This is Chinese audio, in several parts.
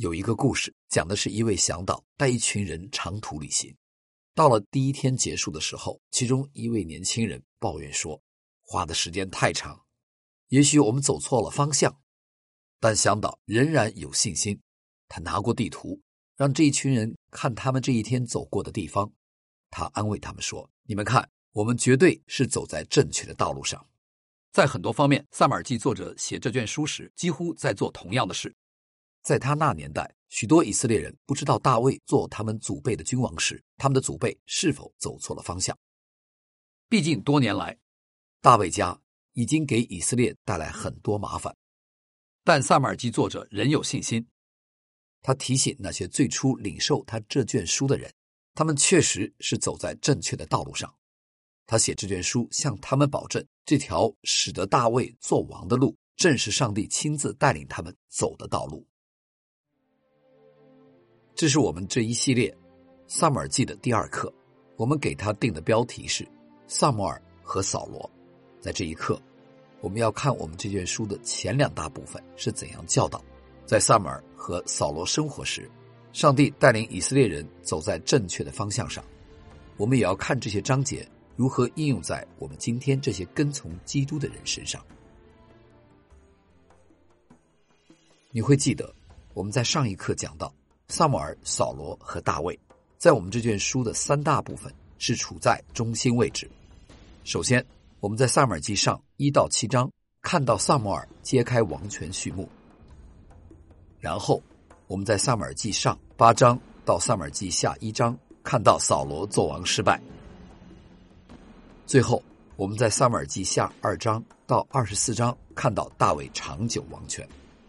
有一个故事，讲的是一位向导带一群人长途旅行。到了第一天结束的时候，其中一位年轻人抱怨说，花的时间太长，也许我们走错了方向。但向导仍然有信心，他拿过地图，让这一群人看他们这一天走过的地方。他安慰他们说，你们看，我们绝对是走在正确的道路上。在很多方面，萨姆耳记作者写这卷书时几乎在做同样的事。在他那年代，许多以色列人不知道大卫做他们祖辈的君王时，他们的祖辈是否走错了方向。毕竟多年来，大卫家已经给以色列带来很多麻烦，但萨姆耳记作者仍有信心。他提醒那些最初领受他这卷书的人，他们确实是走在正确的道路上。他写这卷书向他们保证，这条使得大卫做王的路，正是上帝亲自带领他们走的道路。这是我们这一系列撒母耳记的第二课，我们给他定的标题是撒母耳和扫罗。在这一课，我们要看我们这卷书的前两大部分是怎样教导，在撒母耳和扫罗生活时，上帝带领以色列人走在正确的方向上。我们也要看这些章节如何应用在我们今天这些跟从基督的人身上。你会记得我们在上一课讲到，撒母耳、扫罗和大卫在我们这卷书的三大部分是处在中心位置。首先，我们在撒母耳记上1到7章看到撒母耳揭开王权序幕，然后我们在撒母耳记上8章到撒母耳记下1章看到扫罗作王失败，最后我们在撒母耳记下2章到24章看到大卫长久王权。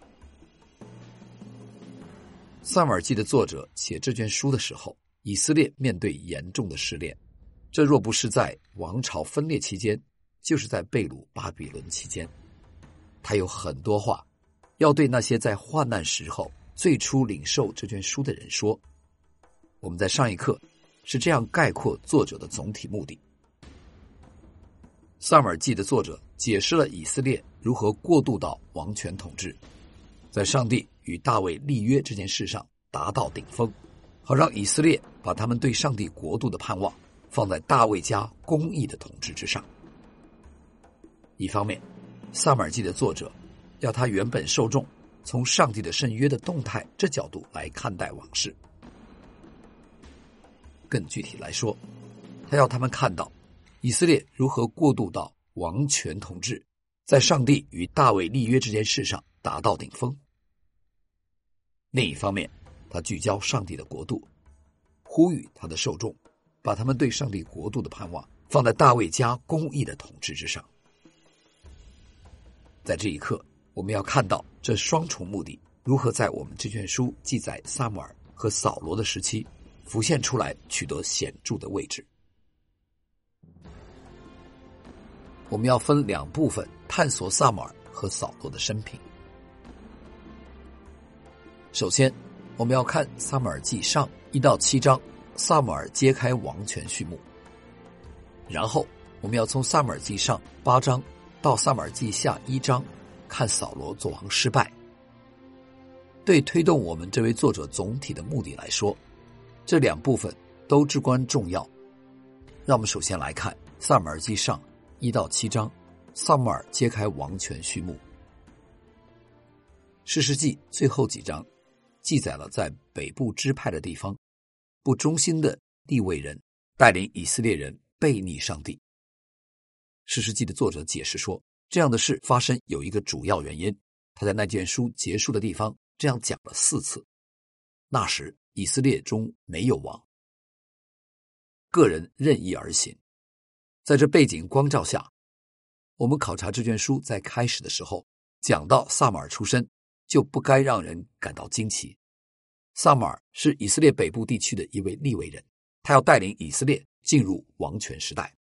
撒母耳记的作者写这卷书的时候，以色列面对严重的试炼，这若不是在王朝分裂期间，就是在被掳巴比伦期间。他有很多话要对那些在患难时候最初领受这卷书的人说。我们在上一课是这样概括作者的总体目的。撒母耳记的作者解释了以色列如何过渡到王权统治，在上帝与大卫立约这件事上达到顶峰，好让以色列把他们对上帝国度的盼望放在大卫家公义的统治之上。一方面，撒母耳记的作者要他原本受众从上帝的圣约的动态这角度来看待往事。更具体来说，他要他们看到以色列如何过渡到王权统治，在上帝与大卫立约这件事上达到顶峰。另一方面，他聚焦上帝的国度，呼吁他的受众把他们对上帝国度的盼望放在大卫家公义的统治之上。在这一课，我们要看到这双重目的如何在我们这卷书记载撒母耳和扫罗的时期浮现出来，取得显著的位置。我们要分两部分探索撒母耳和扫罗的生平。首先，我们要看撒母耳记上1到7章，撒母耳揭开王权序幕。然后，我们要从撒母耳记上8章到撒母耳记下1章，看扫罗作王失败。对推动我们这位作者总体的目的来说，这两部分都至关重要。让我们首先来看撒母耳记上1到7章，撒母耳揭开王权序幕。士师记最后几章记载了在北部支派的地方，不忠心的利未人带领以色列人背逆上帝。士师记的作者解释说，这样的事发生有一个主要原因，他在那卷书结束的地方这样讲了4次。那时以色列中没有王，个人任意而行。在这背景光照下，我们考察这卷书在开始的时候讲到撒母耳出身，就不该让人感到惊奇。撒母耳是以色列北部地区的一位利未人，他要带领以色列进入王权时代。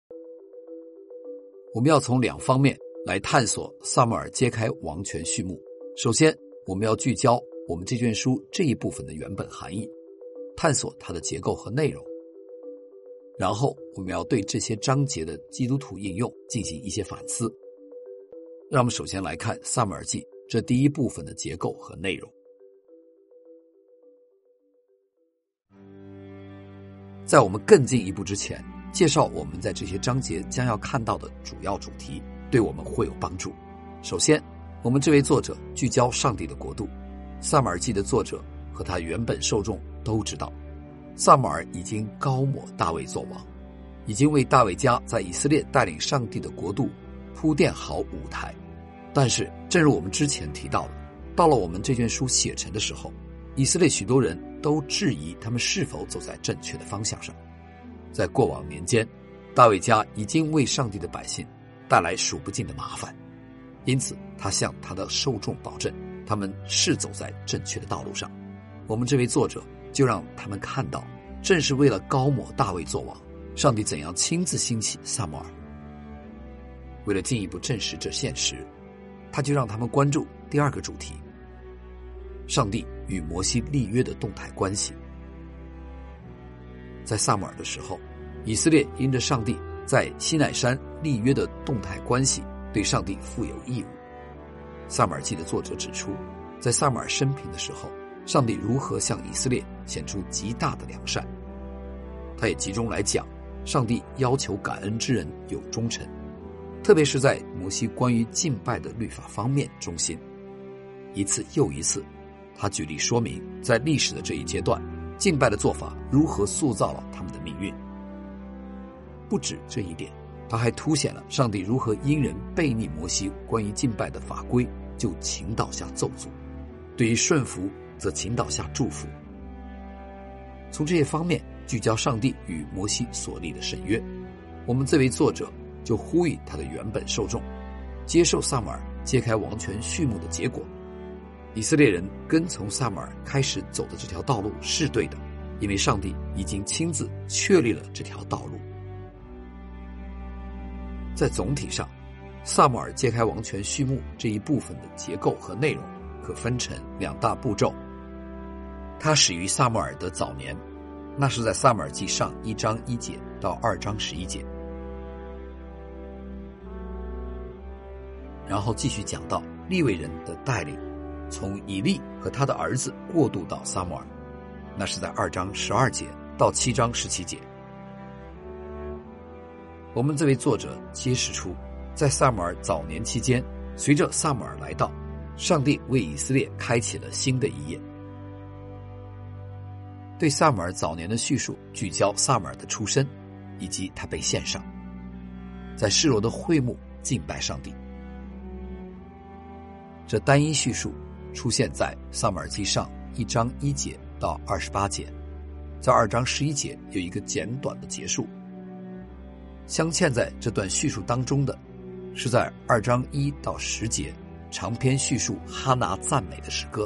我们要从两方面来探索撒母耳揭开王权序幕。首先，我们要聚焦我们这卷书这一部分的原本含义，探索它的结构和内容。然后，我们要对这些章节的基督徒应用进行一些反思。让我们首先来看撒母耳记这第一部分的结构和内容。 在我们更进一步之前，介绍我们在这些章节将要看到的主要主题，对我们会有帮助。首先，我们这位作者聚焦上帝的国度。撒母耳记的作者和他原本受众都知道，撒母耳已经高抹大卫做王，已经为大卫家在以色列带领上帝的国度铺垫好舞台。但是正如我们之前提到的，到了我们这卷书写成的时候，以色列许多人都质疑他们是否走在正确的方向上。在过往年间，大卫家已经为上帝的百姓带来数不尽的麻烦，因此他向他的受众保证，他们是走在正确的道路上。我们这位作者就让他们看到，正是为了高抹大卫做王，上帝怎样亲自兴起撒母耳。为了进一步证实这现实，他就让他们关注第二个主题：上帝与摩西立约的动态关系。在撒母耳的时候，以色列因着上帝在西乃山立约的动态关系，对上帝负有义务。撒母耳记的作者指出，在撒母耳生平的时候，上帝如何向以色列显出极大的良善。他也集中来讲，上帝要求感恩之人有忠诚，特别是在摩西关于敬拜的律法方面忠心。一次又一次，他举例说明，在历史的这一阶段，敬拜的做法如何塑造了他们的命运。不止这一点，他还凸显了上帝如何因人悖逆摩西关于敬拜的法规，就倾倒下咒诅，对于顺服则倾倒下祝福。从这些方面聚焦上帝与摩西所立的圣约，我们这位作者就呼吁他的原本受众接受撒母耳揭开王权序幕的结果。以色列人跟从撒母耳开始走的这条道路是对的，因为上帝已经亲自确立了这条道路。在总体上，撒母耳揭开王权序幕这一部分的结构和内容可分成两大步骤。它始于撒母耳的早年，那是在撒母耳记上1章1节到2章11节，然后继续讲到利未人的带领，从以利和他的儿子过渡到撒母耳，那是在2章12节到7章17节。我们这位作者揭示出，在撒母耳早年期间，随着撒母耳来到，上帝为以色列开启了新的一页。对撒母耳早年的叙述聚焦撒母耳的出身以及他被献上，在示罗的会幕敬拜上帝。这单一叙述出现在撒母耳记上1章1节到28节，在2章11节有一个简短的结束。镶嵌在这段叙述当中的是在2章1到10节长篇叙述哈拿赞美的诗歌。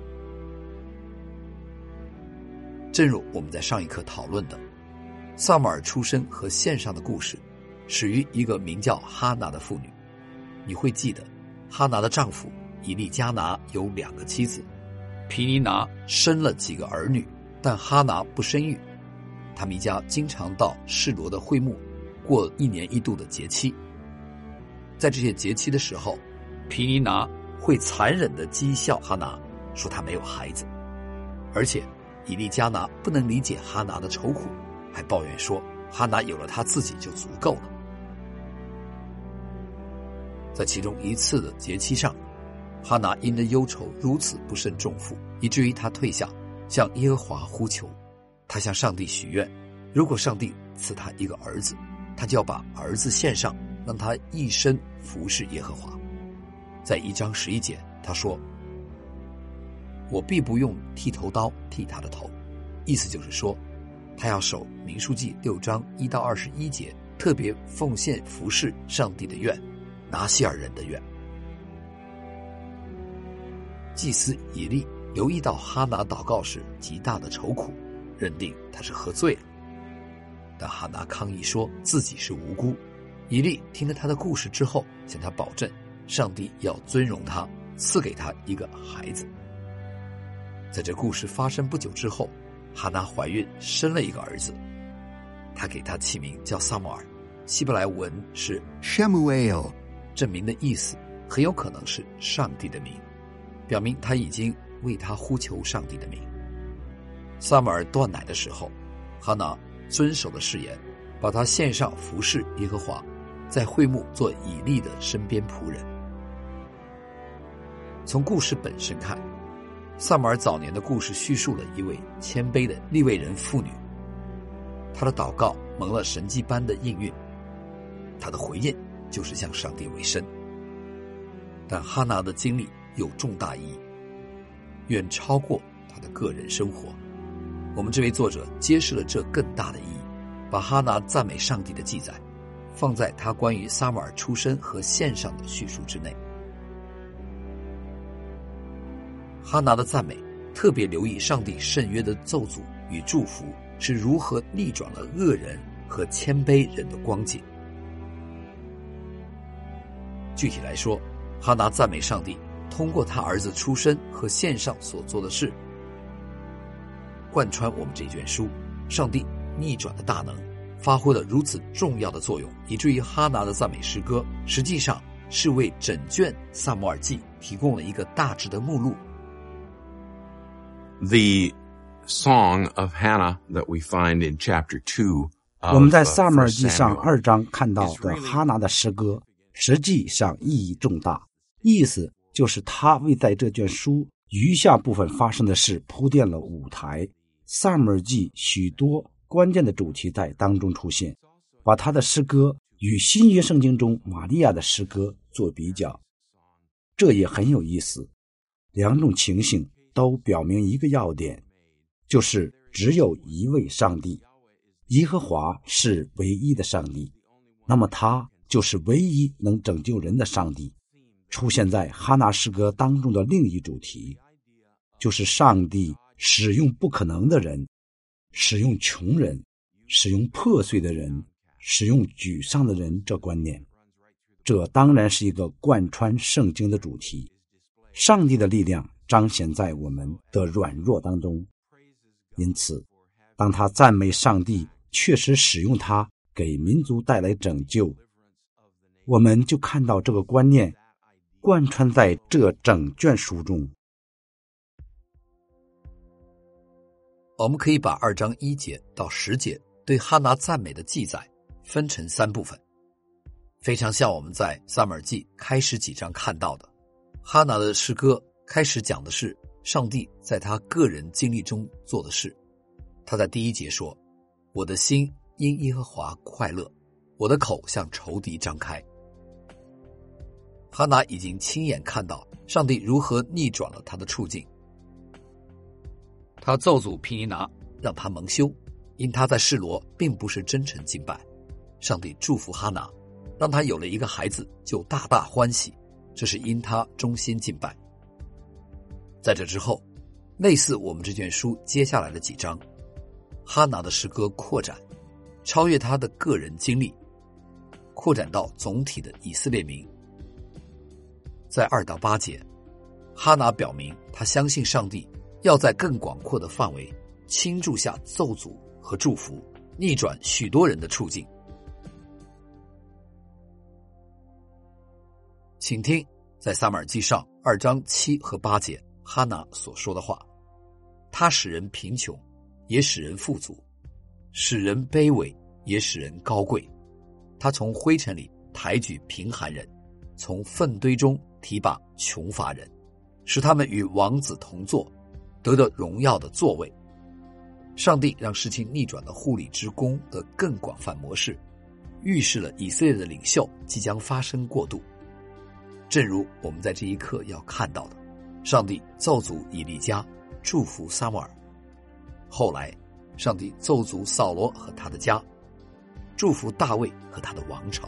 正如我们在上一课讨论的，撒母耳出生和献上的故事始于一个名叫哈拿的妇女。你会记得，哈拿的丈夫以利加拿有2个妻子，皮尼拿生了几个儿女，但哈拿不生育。他们一家经常到示罗的会幕过1年1度的节期。在这些节期的时候，皮尼拿会残忍地讥笑哈拿，说他没有孩子。而且以利加拿不能理解哈拿的愁苦，还抱怨说哈拿有了他自己就足够了。在其中一次的节期上，哈拿因着忧愁如此不胜重负，以至于他退下，向耶和华呼求。他向上帝许愿，如果上帝赐他一个儿子，他就要把儿子献上，让他一生服侍耶和华。在1章11节，他说：我必不用剃头刀剃他的头。意思就是说，他要守民数记6章1到21节特别奉献服侍上帝的愿，拿西尔人的愿。祭司以利留意到哈拿祷告时极大的愁苦，认定他是喝醉了。但哈拿抗议说自己是无辜。以利听了他的故事之后，向他保证上帝要尊荣他，赐给他一个孩子。在这故事发生不久之后，哈拿怀孕生了一个儿子，他给他起名叫撒母耳，希伯来文是 Shemuel， 这名的意思很有可能是上帝的名，表明他已经为他呼求上帝的名。撒母耳断奶的时候，哈拿遵守了誓言，把他献上服侍耶和华，在会幕做以利的身边仆人。从故事本身看，撒母耳早年的故事叙述了一位谦卑的利未人妇女，她的祷告蒙了神迹般的应允，她的回应就是向上帝委身。但哈拿的经历有重大意义，远超过她的个人生活。我们这位作者揭示了这更大的意义，把哈拿赞美上帝的记载放在他关于撒母耳出身和献上的叙述之内。哈拿的赞美特别留意上帝圣约的咒诅与祝福是如何逆转了恶人和谦卑人的光景。具体来说，哈拿赞美上帝通过他儿子出生和献上所做的事，贯穿我们这卷书。上帝逆转的大能发挥了如此重要的作用，以至于哈拿的赞美诗歌实际上是为整卷撒母耳记提供了一个大致的目录。 The song of Hannah that we find in chapter 2 我们在撒母耳记上2章看到的哈拿的诗歌实际上意义重大，意思就是他为在这卷书余下部分发生的事铺垫了舞台。撒母耳记许多关键的主题在当中出现，把他的诗歌与新约圣经中玛利亚的诗歌做比较，这也很有意思。两种情形都表明一个要点，就是只有一位上帝，耶和华是唯一的上帝，那么他就是唯一能拯救人的上帝。出现在哈拿诗歌当中的另一主题，就是上帝使用不可能的人，使用穷人，使用破碎的人，使用沮丧的人这观念。这当然是一个贯穿圣经的主题，上帝的力量彰显在我们的软弱当中。因此当他赞美上帝确实使用他给民族带来拯救，我们就看到这个观念贯穿在这整卷书中。 我们可以把2章1节到10节对哈拿赞美的记载分成3部分，非常像我们在撒母耳记开始几章看到的。哈拿的诗歌开始讲的是上帝在他个人经历中做的事。他在第1节说，我的心因耶和华快乐，我的口向仇敌张开。哈拿已经亲眼看到上帝如何逆转了他的处境。他咒诅毗尼拿，让他蒙羞，因他在示罗并不是真诚敬拜。上帝祝福哈拿，让他有了一个孩子就大大欢喜，这是因他忠心敬拜。在这之后，类似我们这卷书接下来的几章，哈拿的诗歌扩展，超越他的个人经历，扩展到总体的以色列民。在2到8节，哈拿表明他相信上帝要在更广阔的范围倾注下咒诅和祝福，逆转许多人的处境。请听在撒母耳记上2章7和8节哈拿所说的话，他使人贫穷，也使人富足，使人卑微，也使人高贵。他从灰尘里抬举贫寒人，从粪堆中提拔穷乏人，使他们与王子同坐，得到荣耀的座位。上帝让事情逆转的护理之功的更广泛模式，预示了以色列的领袖即将发生过渡。正如我们在这一刻要看到的，上帝咒诅以利家，祝福撒母耳。后来上帝咒诅扫罗和他的家，祝福大卫和他的王朝。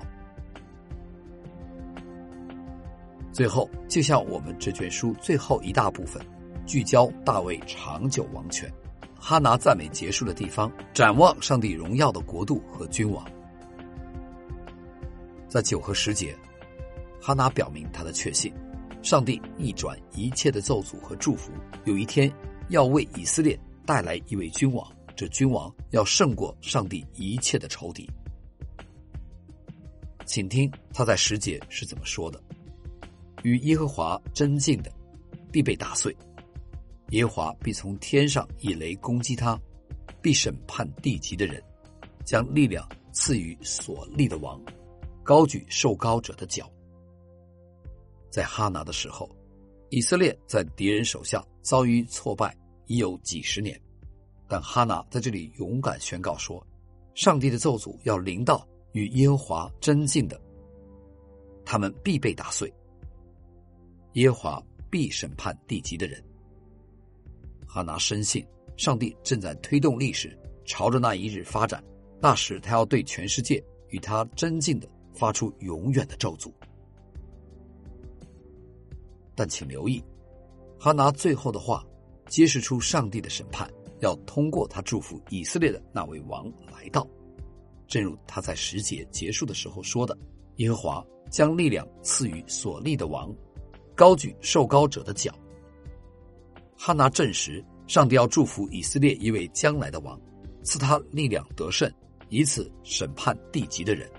最后，就像我们这卷书最后一大部分聚焦大卫长久王权，哈拿赞美结束的地方展望上帝荣耀的国度和君王。在9和10节，哈拿表明他的确信，上帝逆转一切的咒诅和祝福，有一天要为以色列带来一位君王，这君王要胜过上帝一切的仇敌。请听他在10节是怎么说的：与耶和华争竞的必被打碎，耶和华必从天上以雷攻击他，必审判地极的人， 将力量赐予所立的王，高举受膏者的脚。在哈拿的时候，以色列在敌人手下遭遇挫败已有几十年，但哈拿在这里勇敢宣告说，上帝的咒诅要临到与耶和华争竞的，他们必被打碎，耶和华必审判地极的人。哈拿深信上帝正在推动历史朝着那一日发展，那时他要对全世界与他争竞的发出永远的咒诅。但请留意，哈拿最后的话揭示出上帝的审判要通过他祝福以色列的那位王来到，正如他在10节结束的时候说的，耶和华将力量赐予所立的王，高举受膏者的脚。哈拿证实上帝要祝福以色列一位将来的王，赐他力量得胜，以此审判地极的人。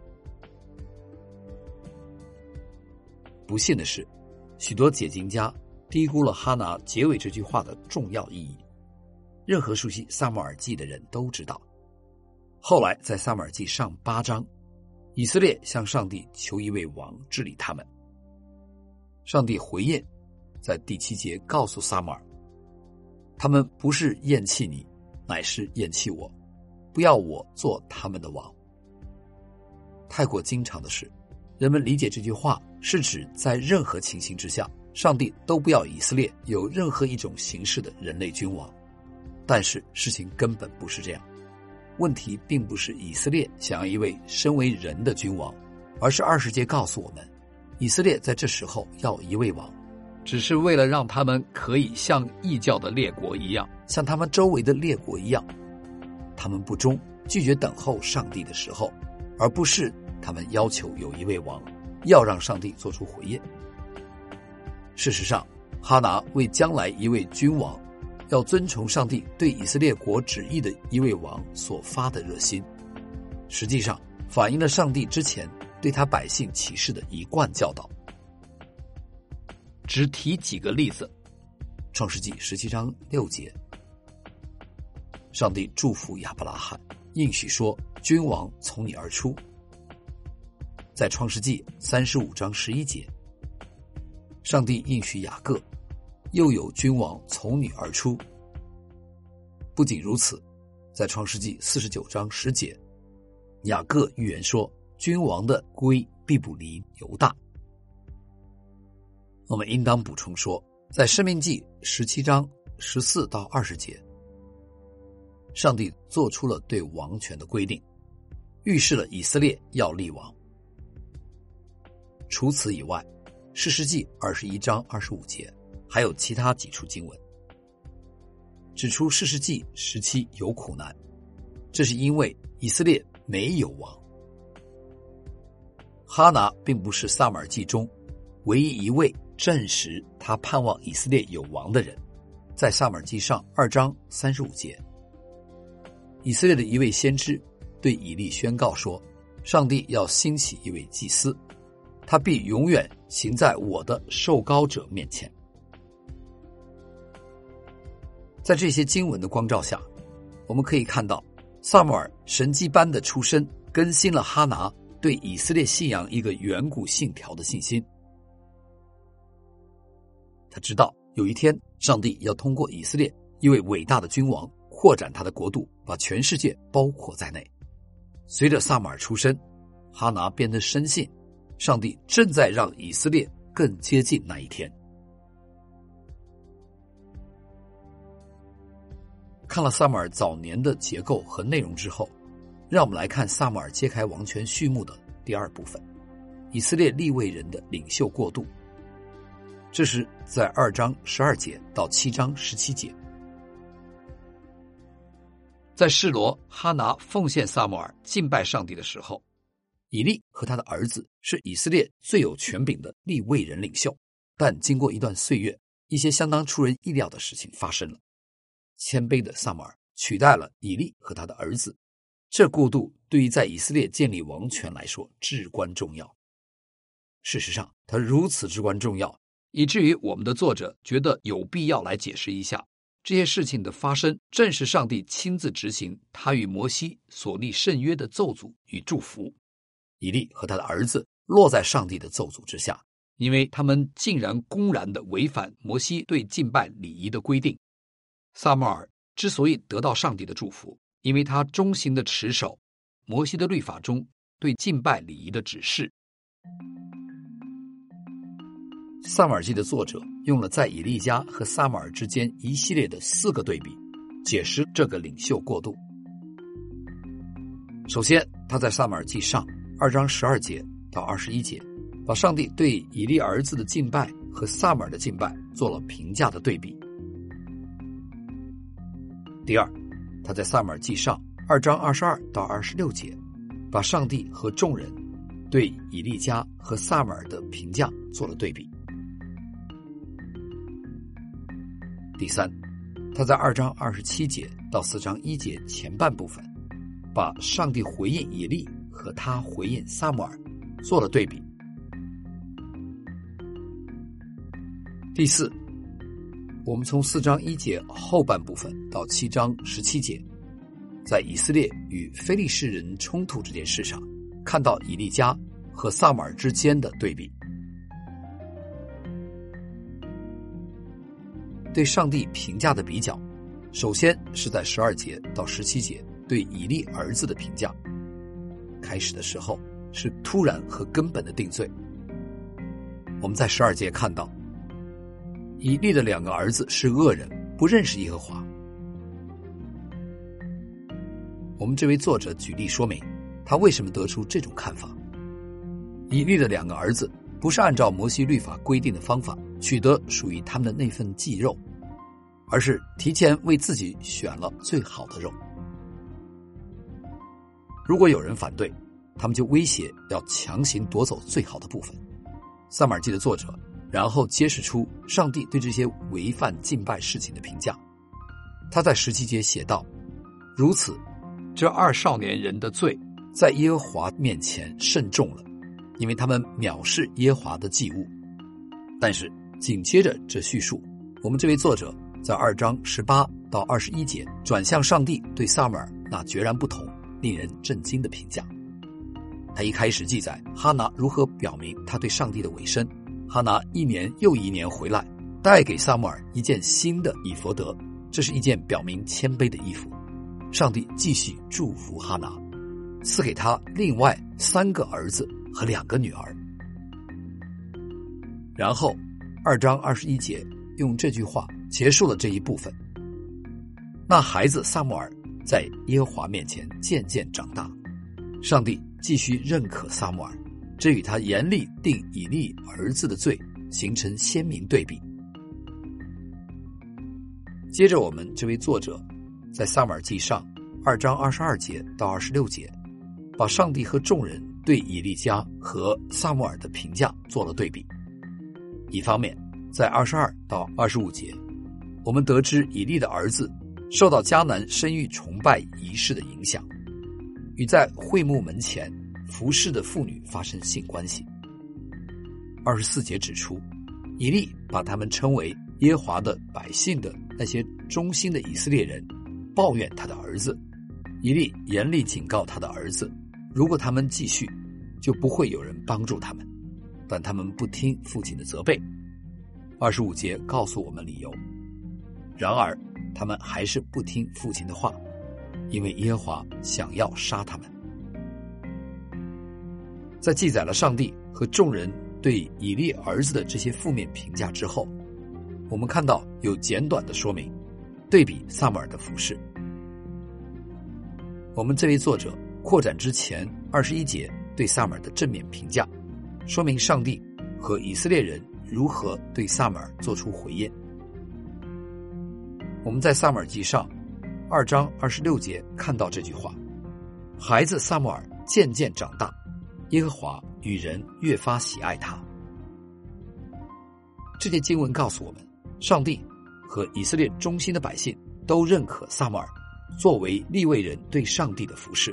不幸的是，许多解经家低估了哈拿结尾这句话的重要意义。任何熟悉撒母耳记的人都知道，后来在撒母耳记上8章，以色列向上帝求一位王治理他们。上帝回应，在第7节告诉撒母耳，他们不是厌弃你，乃是厌弃我，不要我做他们的王。太过经常的是，人们理解这句话是指在任何情形之下，上帝都不要以色列有任何一种形式的人类君王。但是事情根本不是这样，问题并不是以色列想要一位身为人的君王，而是20节告诉我们，以色列在这时候要一位王，只是为了让他们可以像异教的列国一样，像他们周围的列国一样，他们不忠，拒绝等候上帝的时候，而不是他们要求有一位王，要让上帝做出回应。事实上，哈拿为将来一位君王，要遵从上帝对以色列国旨意的一位王所发的热心，实际上反映了上帝之前对他百姓启示的一贯教导。只提几个例子。创世纪17章6节，上帝祝福亚伯拉罕，应许说君王从你而出。在创世纪35章11节，上帝应许雅各，又有君王从你而出。不仅如此，在创世纪49章10节，雅各预言说君王的归必不离犹大。我们应当补充说，在申命记17章14到20节，上帝做出了对王权的规定，预示了以色列要立王。除此以外，士师记21章25节还有其他几处经文指出士师记时期有苦难，这是因为以色列没有王。哈拿并不是撒母耳记中唯一一位证实他盼望以色列有王的人。在撒母耳记上2章35节，以色列的一位先知对以利宣告说，上帝要兴起一位祭司，他必永远行在我的受膏者面前。在这些经文的光照下，我们可以看到撒母耳神迹般的出身更新了哈拿对以色列信仰一个远古信条的信心。他知道有一天上帝要通过以色列一位伟大的君王扩展他的国度，把全世界包括在内。随着撒母耳出生，哈拿变得深信上帝正在让以色列更接近那一天。看了撒母耳早年的结构和内容之后，让我们来看撒母耳揭开王权序幕的第2部分，以色列利未人的领袖过渡。这是在2章12节到7章17节。在示罗，哈拿奉献撒母耳敬拜上帝的时候，以利和他的儿子是以色列最有权柄的利未人领袖。但经过一段岁月，一些相当出人意料的事情发生了。谦卑的撒母耳取代了以利和他的儿子，这过渡对于在以色列建立王权来说至关重要。事实上，它如此至关重要，以至于我们的作者觉得有必要来解释一下这些事情的发生，正是上帝亲自执行他与摩西所立圣约的咒诅与祝福。以利和他的儿子落在上帝的咒诅之下，因为他们竟然公然地违反摩西对敬拜礼仪的规定。撒母耳之所以得到上帝的祝福，因为他忠心地持守摩西的律法中对敬拜礼仪的指示。撒母耳记的作者用了在以利家和撒母耳之间一系列的4个对比，解释这个领袖过渡。首先，他在撒母耳记上2章12节到21节，把上帝对以利儿子的敬拜和撒母耳的敬拜做了评价的对比。第二，他在撒母耳记上2章22到26节，把上帝和众人对以利家和撒母耳的评价做了对比。第三，他在2章27节到4章1节前半部分，把上帝回应以利和他回应撒母耳做了对比。第四，我们从4章1节后半部分到7章17节，在以色列与非利士人冲突这件事上，看到以利家和撒母耳之间的对比。对上帝评价的比较，首先是在12节到17节对以利儿子的评价。开始的时候是突然和根本的定罪。我们在12节看到，以利的2个儿子是恶人，不认识耶和华。我们这位作者举例说明他为什么得出这种看法。以利的2个儿子不是按照摩西律法规定的方法取得属于他们的那份祭肉，而是提前为自己选了最好的肉。如果有人反对，他们就威胁要强行夺走最好的部分。撒母耳记的作者然后揭示出上帝对这些违反敬拜事情的评价。他在17节写道，如此，这2少年人的罪在耶和华面前甚重了，因为他们藐视耶和华的祭物。但是紧接着这叙述，我们这位作者在2章18到21节转向上帝对撒母耳那决然不同、令人震惊的评价。他一开始记载哈拿如何表明他对上帝的委身。哈拿1年又1年回来，带给撒母耳一件新的以弗得，这是一件表明谦卑的衣服。上帝继续祝福哈拿，赐给他另外3个儿子和2个女儿。然后2章21节用这句话结束了这一部分。那孩子撒母耳在耶和华面前渐渐长大，上帝继续认可撒母耳，这与他严厉定以利儿子的罪形成鲜明对比。接着我们这位作者在撒母耳记上2章22节到26节，把上帝和众人对以利家和撒母耳的评价做了对比。一方面，在22到25节，我们得知以利的儿子受到迦南生育崇拜仪式的影响，与在会幕门前服侍的妇女发生性关系。24节指出，以利把他们称为耶和华的百姓的那些忠心的以色列人抱怨他的儿子。以利严厉警告他的儿子，如果他们继续，就不会有人帮助他们，但他们不听父亲的责备。25节告诉我们理由，然而他们还是不听父亲的话，因为耶和华想要杀他们。在记载了上帝和众人对以利儿子的这些负面评价之后，我们看到有简短的说明，对比撒母耳的服事。我们这位作者扩展之前21节对撒母耳的正面评价，说明上帝和以色列人如何对撒母耳做出回应。我们在撒母耳记上2章26节看到这句话，孩子撒母耳渐渐长大，耶和华与人越发喜爱他。这节经文告诉我们，上帝和以色列忠心的百姓都认可撒母耳作为利未人对上帝的服事。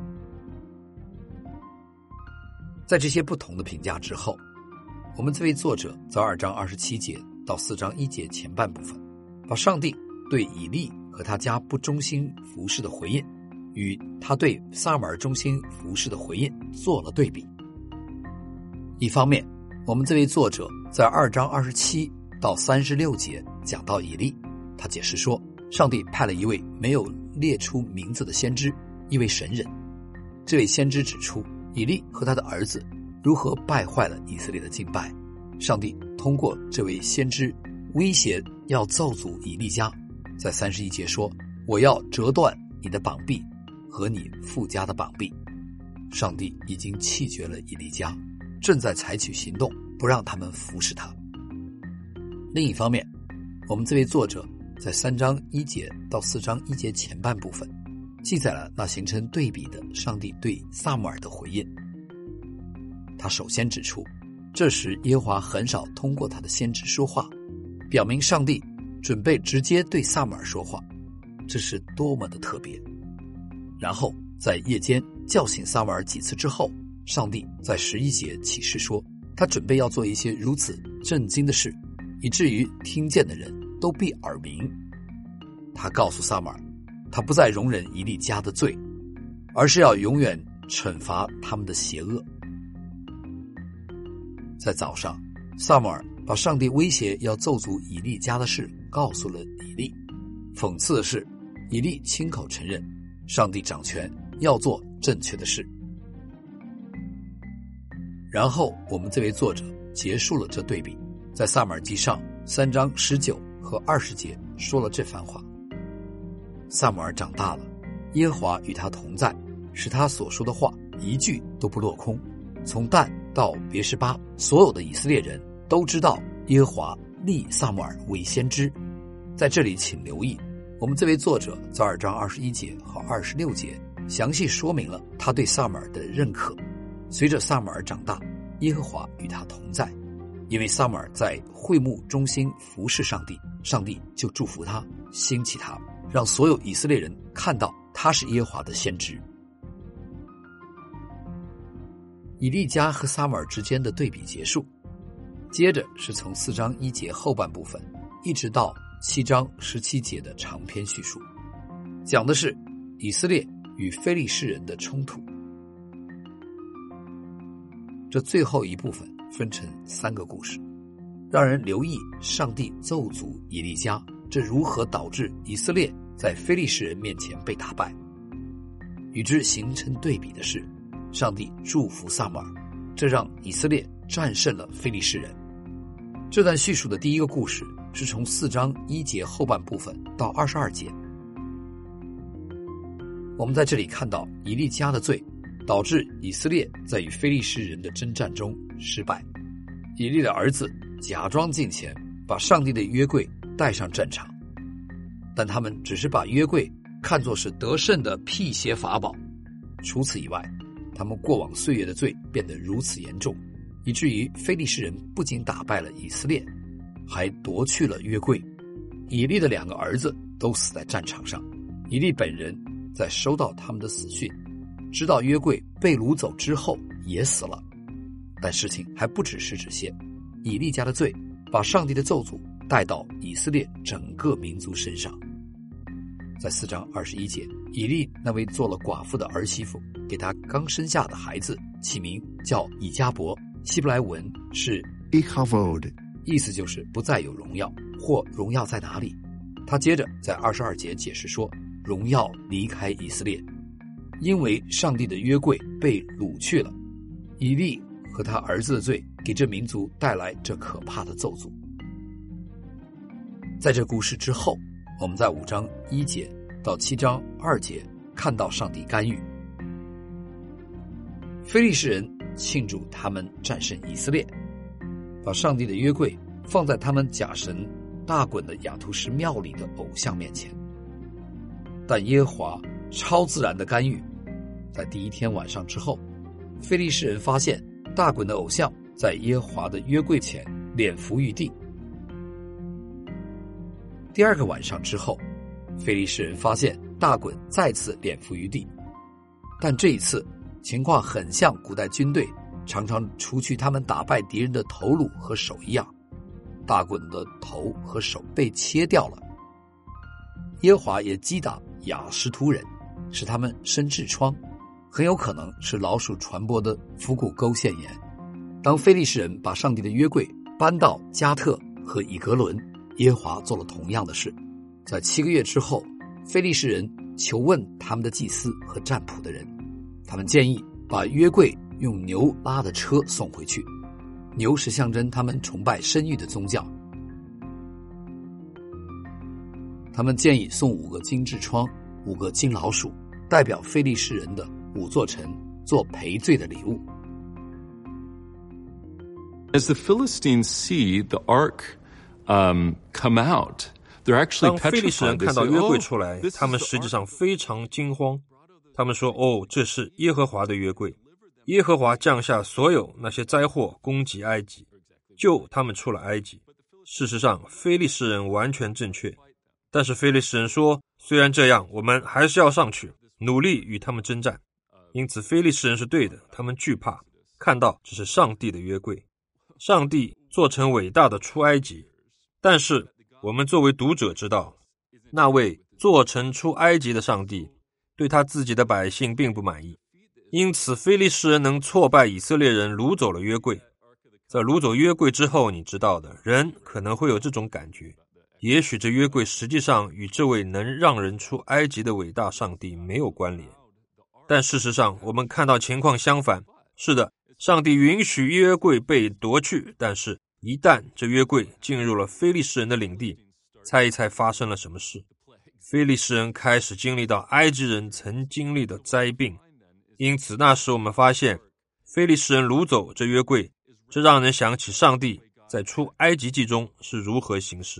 在这些不同的评价之后，我们这位作者在2章27节到4章1节前半部分，把上帝对以利和他家不忠心服侍的回应，与他对撒母耳忠心服侍的回应做了对比。一方面，我们这位作者在2章27到36节讲到以利，他解释说，上帝派了一位没有列出名字的先知，一位神人。这位先知指出，以利和他的儿子如何败坏了以色列的敬拜。上帝通过这位先知威胁要咒诅以利家，在31节说，我要折断你的膀臂和你父家的膀臂。上帝已经弃绝了以利家，正在采取行动不让他们服侍他。另一方面，我们这位作者在3章1节到4章1节前半部分记载了那形成对比的上帝对撒母耳的回应。他首先指出，这时耶和华很少通过他的先知说话，表明上帝准备直接对撒母耳说话，这是多么的特别。然后在夜间叫醒撒母耳几次之后，上帝在11节启示说，他准备要做一些如此震惊的事，以至于听见的人都必耳鸣。他告诉撒母耳，他不再容忍以利家的罪，而是要永远惩罚他们的邪恶。在早上，撒母耳把上帝威胁要咒诅以利家的事告诉了以利。讽刺的是，以利亲口承认上帝掌权，要做正确的事。然后我们这位作者结束了这对比，在撒母耳记上3章19和20节说了这番话。撒母耳长大了，耶和华与他同在，使他所说的话一句都不落空。从但到别是巴，所有的以色列人都知道耶和华立撒母耳为先知。在这里请留意，我们这位作者在2章21节和26节详细说明了他对撒母耳的认可。随着撒母耳长大，耶和华与他同在，因为撒母耳在会幕中心服侍上帝，上帝就祝福他，兴起他，让所有以色列人看到他是耶和华的先知。以利家和撒母耳之间的对比结束，接着是从4章1节后半部分一直到7章17节的长篇叙述，讲的是以色列与非利士人的冲突。这最后一部分分成3个故事，让人留意上帝咒诅以利家，这如何导致以色列在非利士人面前被打败。与之形成对比的是，上帝祝福撒母耳，这让以色列战胜了非利士人。这段叙述的第一个故事是从4章1节后半部分到22节。我们在这里看到以利家的罪导致以色列在与非利士人的征战中失败。以利的儿子假装进前，把上帝的约柜带上战场，但他们只是把约柜看作是得胜的辟邪法宝。除此以外，他们过往岁月的罪变得如此严重，以至于非利士人不仅打败了以色列，还夺去了约柜。以利的2个儿子都死在战场上，以利本人在收到他们的死讯，知道约柜被掳走之后也死了。但事情还不只是这些，以利家的罪把上帝的咒诅带到以色列整个民族身上。在4章21节，以利那位做了寡妇的儿媳妇给他刚生下的孩子起名叫以迦伯，希伯来文是 Ichavod， 意思就是不再有荣耀，或荣耀在哪里。他接着在22节解释说，荣耀离开以色列，因为上帝的约柜被掳去了。以利和他儿子的罪给这民族带来这可怕的咒诅。在这故事之后，我们在5章1节到7章2节看到上帝干预。非利士人庆祝他们战胜以色列，把上帝的约柜放在他们假神大衮的亚图什庙里的偶像面前。但耶和华超自然的干预，在第一天晚上之后，非利士人发现大衮的偶像在耶和华的约柜前脸伏于地。第2个晚上之后，非利士人发现大衮再次脸伏于地，但这一次情况很像古代军队常常除去他们打败敌人的头颅和手一样，大衮的头和手被切掉了。 耶和华也击打亚实突人，使他们生痔疮，很有可能是老鼠传播的腹股沟腺炎。当非利士人把上帝的约柜搬到加特和以格伦，耶和华做了同样的事。在7个月之后，非利士人求问他们的祭司和占卜的人，他们建议把约柜用牛拉的车送回去。牛是象征他们崇拜生育的宗教。他们建议送5个金痔疮、5个金老鼠，代表非利士人的5座城，做赔罪的礼物。 As the Philistines see the ark come out, they're actually petrified. 当非利士人看到约柜出来，他们实际上非常惊慌。他们说：“哦，这是耶和华的约柜。耶和华降下所有那些灾祸，攻击埃及，救他们出了埃及。”事实上，非利士人完全正确。但是非利士人说，虽然这样，我们还是要上去，努力与他们征战。因此非利士人是对的，他们惧怕，看到这是上帝的约柜，上帝做成伟大的出埃及。但是我们作为读者知道，那位做成出埃及的上帝对他自己的百姓并不满意，因此非利士人能挫败以色列人，掳走了约柜。在掳走约柜之后，你知道的，人可能会有这种感觉，也许这约柜实际上与这位能让人出埃及的伟大上帝没有关联。但事实上我们看到情况相反，是的，上帝允许约柜被夺去，但是一旦这约柜进入了非利士人的领地，猜一猜发生了什么事？非利士人开始经历到埃及人曾经历的灾病，因此那时我们发现非利士人掳走这约柜，这让人想起上帝在出埃及记中是如何行事。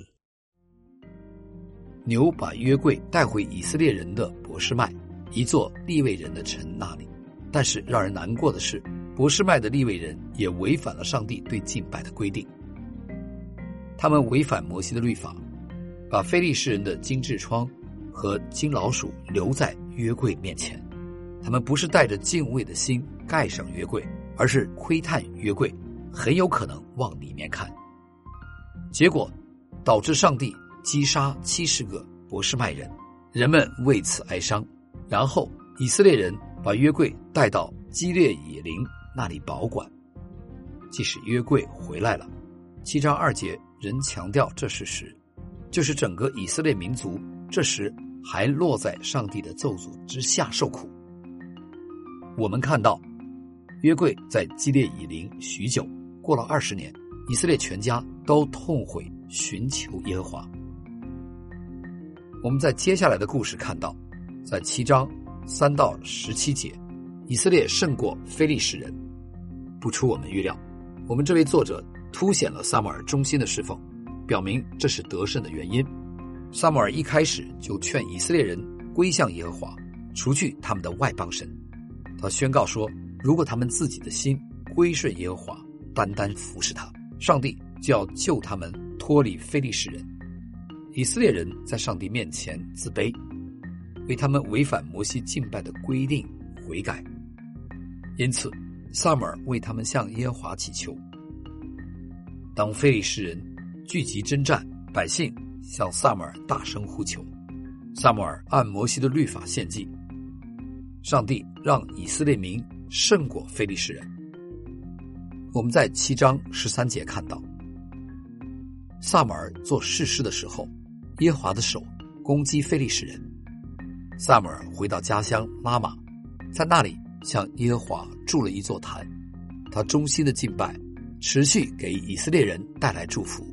牛把约柜带回以色列人的伯示麦，一座利未人的城那里。但是让人难过的是，伯示麦的利未人也违反了上帝对敬拜的规定。他们违反摩西的律法，把非利士人的金痔疮和金老鼠留在约柜面前。他们不是带着敬畏的心盖上约柜，而是窥探约柜，很有可能往里面看。结果导致上帝击杀70个伯示麦人，人们为此哀伤。然后以色列人把约柜带到基列以琳那里保管。即使约柜回来了，7章2节仍强调这事实，就是整个以色列民族这时还落在上帝的咒诅之下受苦。我们看到约柜在基列以琳许久，过了20年，以色列全家都痛悔寻求耶和华。我们在接下来的故事看到，在7章3到17节，以色列胜过非利士人。不出我们预料，我们这位作者凸显了撒母耳忠心的侍奉，表明这是得胜的原因。撒母耳一开始就劝以色列人归向耶和华，除去他们的外邦神。他宣告说，如果他们自己的心归顺耶和华，单单服侍他，上帝就要救他们脱离非利士人。以色列人在上帝面前自卑，为他们违反摩西敬拜的规定悔改，因此撒母耳为他们向耶和华祈求。当非利士人聚集征战，百姓向撒母耳大声呼求，撒母耳按摩西的律法献祭，上帝让以色列民胜过非利士人。我们在7章13节看到，撒母耳做士师的时候，耶和华的手攻击非利士人。撒母耳回到家乡拉玛，在那里向耶和华筑了一座坛，他忠心的敬拜持续给以色列人带来祝福。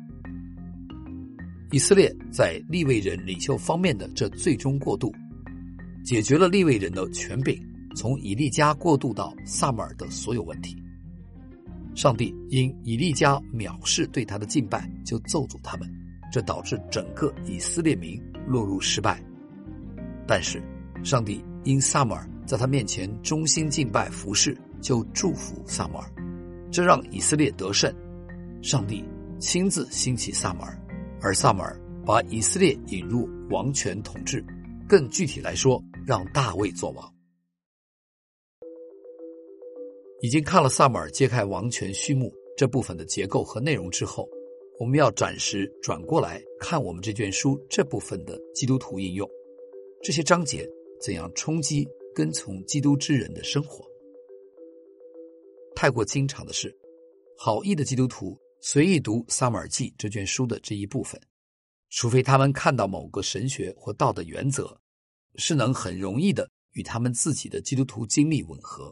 以色列在利未人领袖方面的这最终过渡，解决了利未人的权柄从以利家过渡到撒母耳的所有问题。上帝因以利家藐视对他的敬拜，就咒诅他们，这导致整个以色列民落入失败。但是上帝因撒母耳在他面前忠心敬拜服侍，就祝福撒母耳，这让以色列得胜。上帝亲自兴起撒母耳，而撒母耳把以色列引入王权统治，更具体来说，让大卫做王。已经看了撒母耳揭开王权序幕这部分的结构和内容之后， 我们要暂时转过来看我们这卷书这部分的基督徒应用，这些章节怎样冲击跟从基督之人的生活。太过经常的是，好意的基督徒随意读撒母耳记这卷书的这一部分，除非他们看到某个神学或道德原则是能很容易的与他们自己的基督徒经历吻合。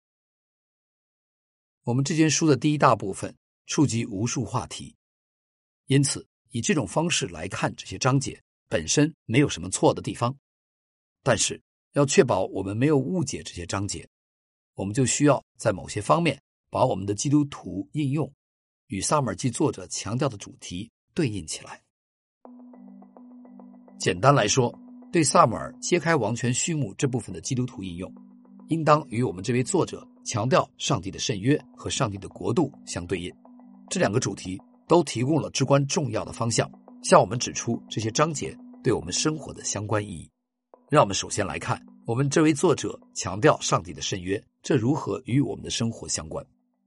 我们这卷书的第一大部分触及无数话题，因此以这种方式来看这些章节本身没有什么错的地方，但是要确保我们没有误解这些章节，我们就需要在某些方面把我们的基督徒应用与撒母耳记作者强调的主题对应起来。简单来说，对撒母耳揭开王权序幕这部分的基督徒应用，应当与我们这位作者强调上帝的圣约和上帝的国度相对应。这两个主题都提供了至关重要的方向，向我们指出这些章节对我们生活的相关意义。让我们首先来看我们这位作者强调上帝的圣约，这如何与我们的生活相关。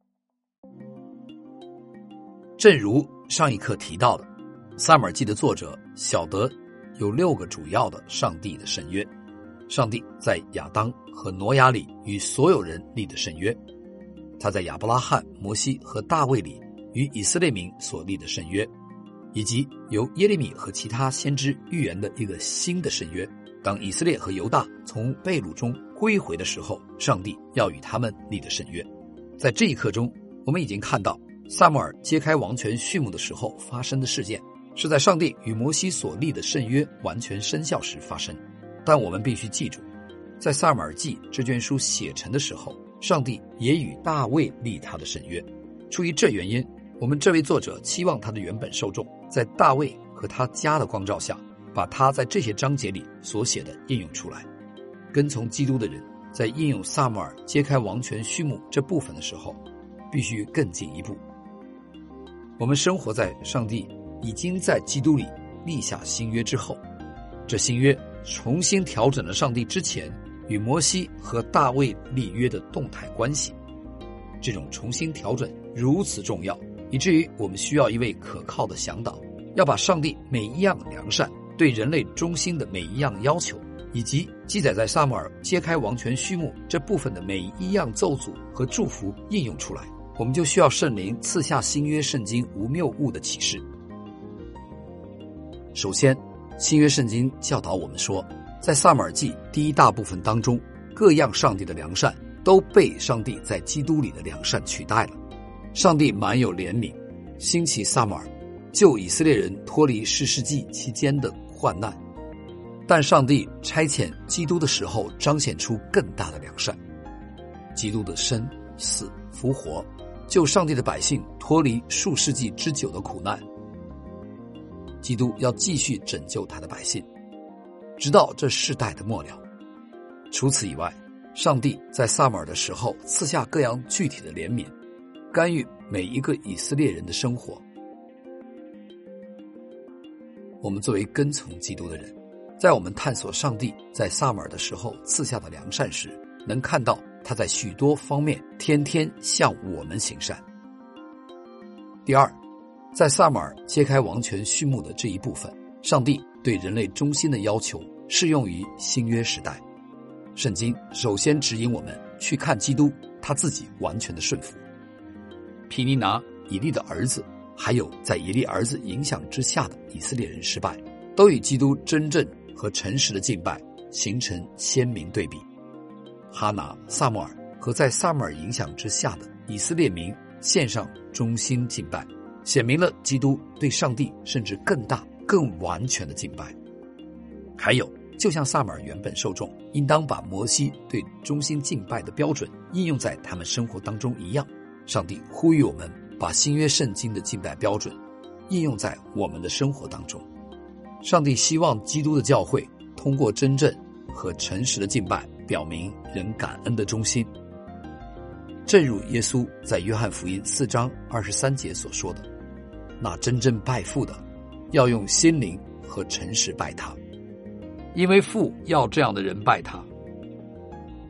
正如上一课提到的，撒母耳记的作者晓得有6个主要的上帝的圣约。上帝在亚当和挪亚里与所有人立的圣约，他在亚伯拉罕、摩西和大卫里与以色列民所立的圣约，以及由耶利米和其他先知预言的一个新的圣约。当以色列和犹大从被掳中归回的时候，上帝要与他们立的圣约。在这一课中，我们已经看到撒母耳揭开王权序幕的时候发生的事件，是在上帝与摩西所立的圣约完全生效时发生。但我们必须记住，在撒母耳记这卷书写成的时候，上帝也与大卫立他的圣约。出于这原因，我们这位作者期望他的原本受众在大卫和他家的光照下，把他在这些章节里所写的应用出来。跟从基督的人在应用撒母耳揭开王权序幕这部分的时候，必须更进一步。我们生活在上帝已经在基督里立下新约之后，这新约重新调整了上帝之前与摩西和大卫立约的动态关系。这种重新调整如此重要，以至于我们需要一位可靠的向导，要把上帝每一样良善、对人类忠心的每一样要求，以及记载在撒母耳揭开王权序幕这部分的每一样咒诅和祝福应用出来。我们就需要圣灵赐下新约圣经无谬误的启示。首先，新约圣经教导我们说，在撒母耳记第一大部分当中，各样上帝的良善都被上帝在基督里的良善取代了。上帝满有怜悯，兴起撒母耳，救以色列人脱离士师记期间的患难。但上帝差遣基督的时候，彰显出更大的良善。基督的生、死、复活，救上帝的百姓脱离数世纪之久的苦难。基督要继续拯救他的百姓，直到这世代的末了。除此以外，上帝在撒母耳的时候赐下各样具体的怜悯，干预每一个以色列人的生活。我们作为跟从基督的人，在我们探索上帝在撒母耳的时候赐下的良善时，能看到他在许多方面天天向我们行善。第二，在撒母耳揭开王权序幕的这一部分，上帝对人类忠心的要求适用于新约时代。圣经首先指引我们去看基督他自己完全的顺服。毗尼拿、以利的儿子，还有在以利儿子影响之下的以色列人失败，都与基督真正和诚实的敬拜形成鲜明对比。哈拿、撒母耳和在撒母耳影响之下的以色列民献上忠心敬拜，显明了基督对上帝甚至更大、更完全的敬拜。还有，就像撒母耳原本受众应当把摩西对忠心敬拜的标准应用在他们生活当中一样，上帝呼吁我们把新约圣经的敬拜标准应用在我们的生活当中。上帝希望基督的教会通过真正和诚实的敬拜表明人感恩的忠心。正如耶稣在约翰福音4章23节所说的，那真正拜父的要用心灵和诚实拜他，因为父要这样的人拜他。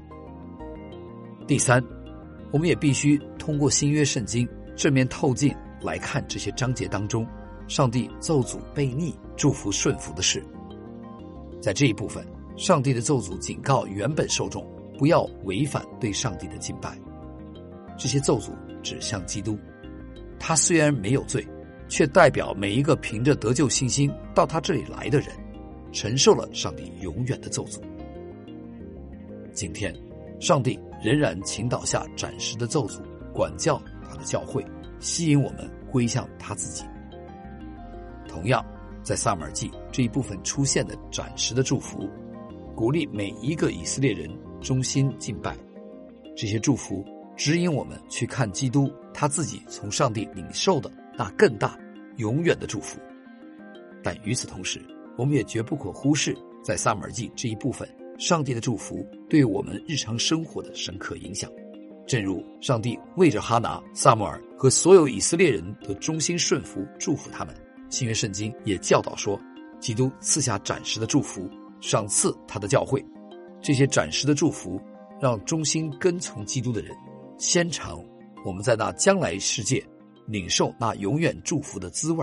第三，我们也必须通过新约圣经正面透镜来看这些章节当中上帝咒诅悖逆、祝福顺服的事。在这一部分，上帝的咒诅警告原本受众不要违反对上帝的敬拜。这些咒诅指向基督，他虽然没有罪，却代表每一个凭着得救信心到他这里来的人，承受了上帝永远的咒诅。今天，上帝仍然倾倒下暂时的咒诅，管教他的教会，吸引我们归向他自己。同样，在撒母耳记这一部分出现的暂时的祝福，鼓励每一个以色列人忠心敬拜。这些祝福指引我们去看基督他自己从上帝领受的那更大永远的祝福。但与此同时，我们也绝不可忽视在撒母耳记这一部分上帝的祝福对我们日常生活的深刻影响。正如上帝为着哈拿、撒母耳和所有以色列人的忠心顺服祝福他们，新约圣经也教导说，基督赐下暂时的祝福，赏赐他的教会。这些暂时的祝福让忠心跟从基督的人先尝我们在那将来世界领受那永远祝福的滋味。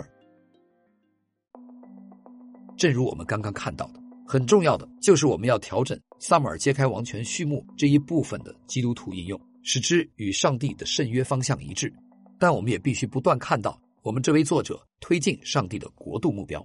正如我们刚刚看到的，很重要的就是我们要调整撒母耳揭开王权序幕这一部分的基督徒应用，使之与上帝的圣约方向一致。但我们也必须不断看到我们这位作者推进上帝的国度目标。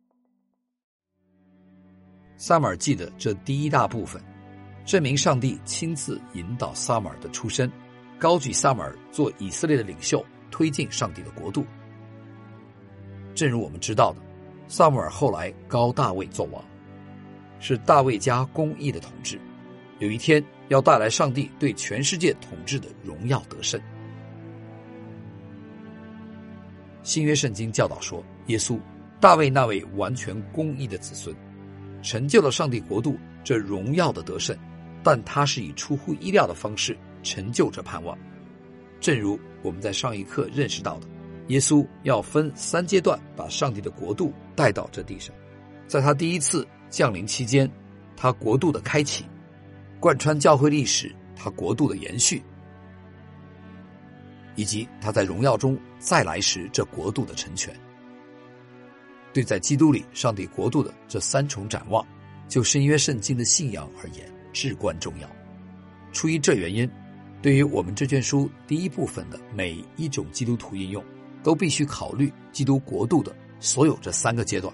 撒母耳记的这第一大部分证明上帝亲自引导撒母耳的出身，高举撒母耳做以色列的领袖，推进上帝的国度。正如我们知道的，撒母耳后来膏大卫做王，是大卫家公义的统治，有一天要带来上帝对全世界统治的荣耀得胜。新约圣经教导说，耶稣，大卫那位完全公义的子孙，成就了上帝国度这荣耀的得胜，但他是以出乎意料的方式成就这盼望。正如我们在上一课认识到的，耶稣要分3阶段把上帝的国度带到这地上。在他第一次降临期间，他国度的开启，贯穿教会历史，他国度的延续，以及他在荣耀中再来时这国度的成全。对在基督里上帝国度的这3重展望，就新约圣经的信仰而言至关重要。出于这原因，对于我们这卷书第一部分的每一种基督徒应用，都必须考虑基督国度的所有这3个阶段。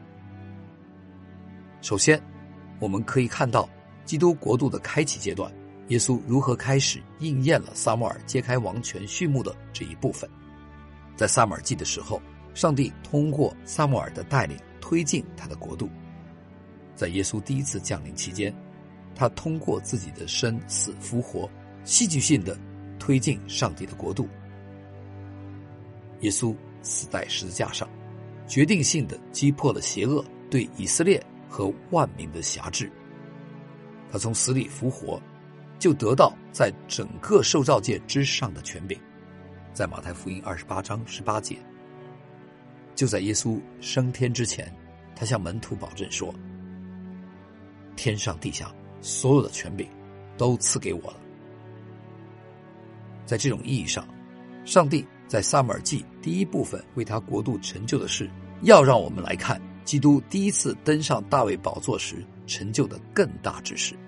首先，我们可以看到基督国度的开启阶段，耶稣如何开始应验了撒母耳揭开王权序幕的这一部分。在撒母耳记的时候，上帝通过撒母耳的带领推进他的国度。在耶稣第一次降临期间，他通过自己的生死复活，戏剧性的推进上帝的国度。耶稣死在十字架上，决定性的击破了邪恶对以色列和万民的辖制。他从死里复活，就得到在整个受造界之上的权柄。在马太福音28章18节，就在耶稣升天之前，他向门徒保证说，天上地下所有的权柄都赐给我了。在这种意义上，上帝在撒母耳记第一部分为他国度成就的事，要让我们来看基督第一次登上大卫宝座时成就的更大之事。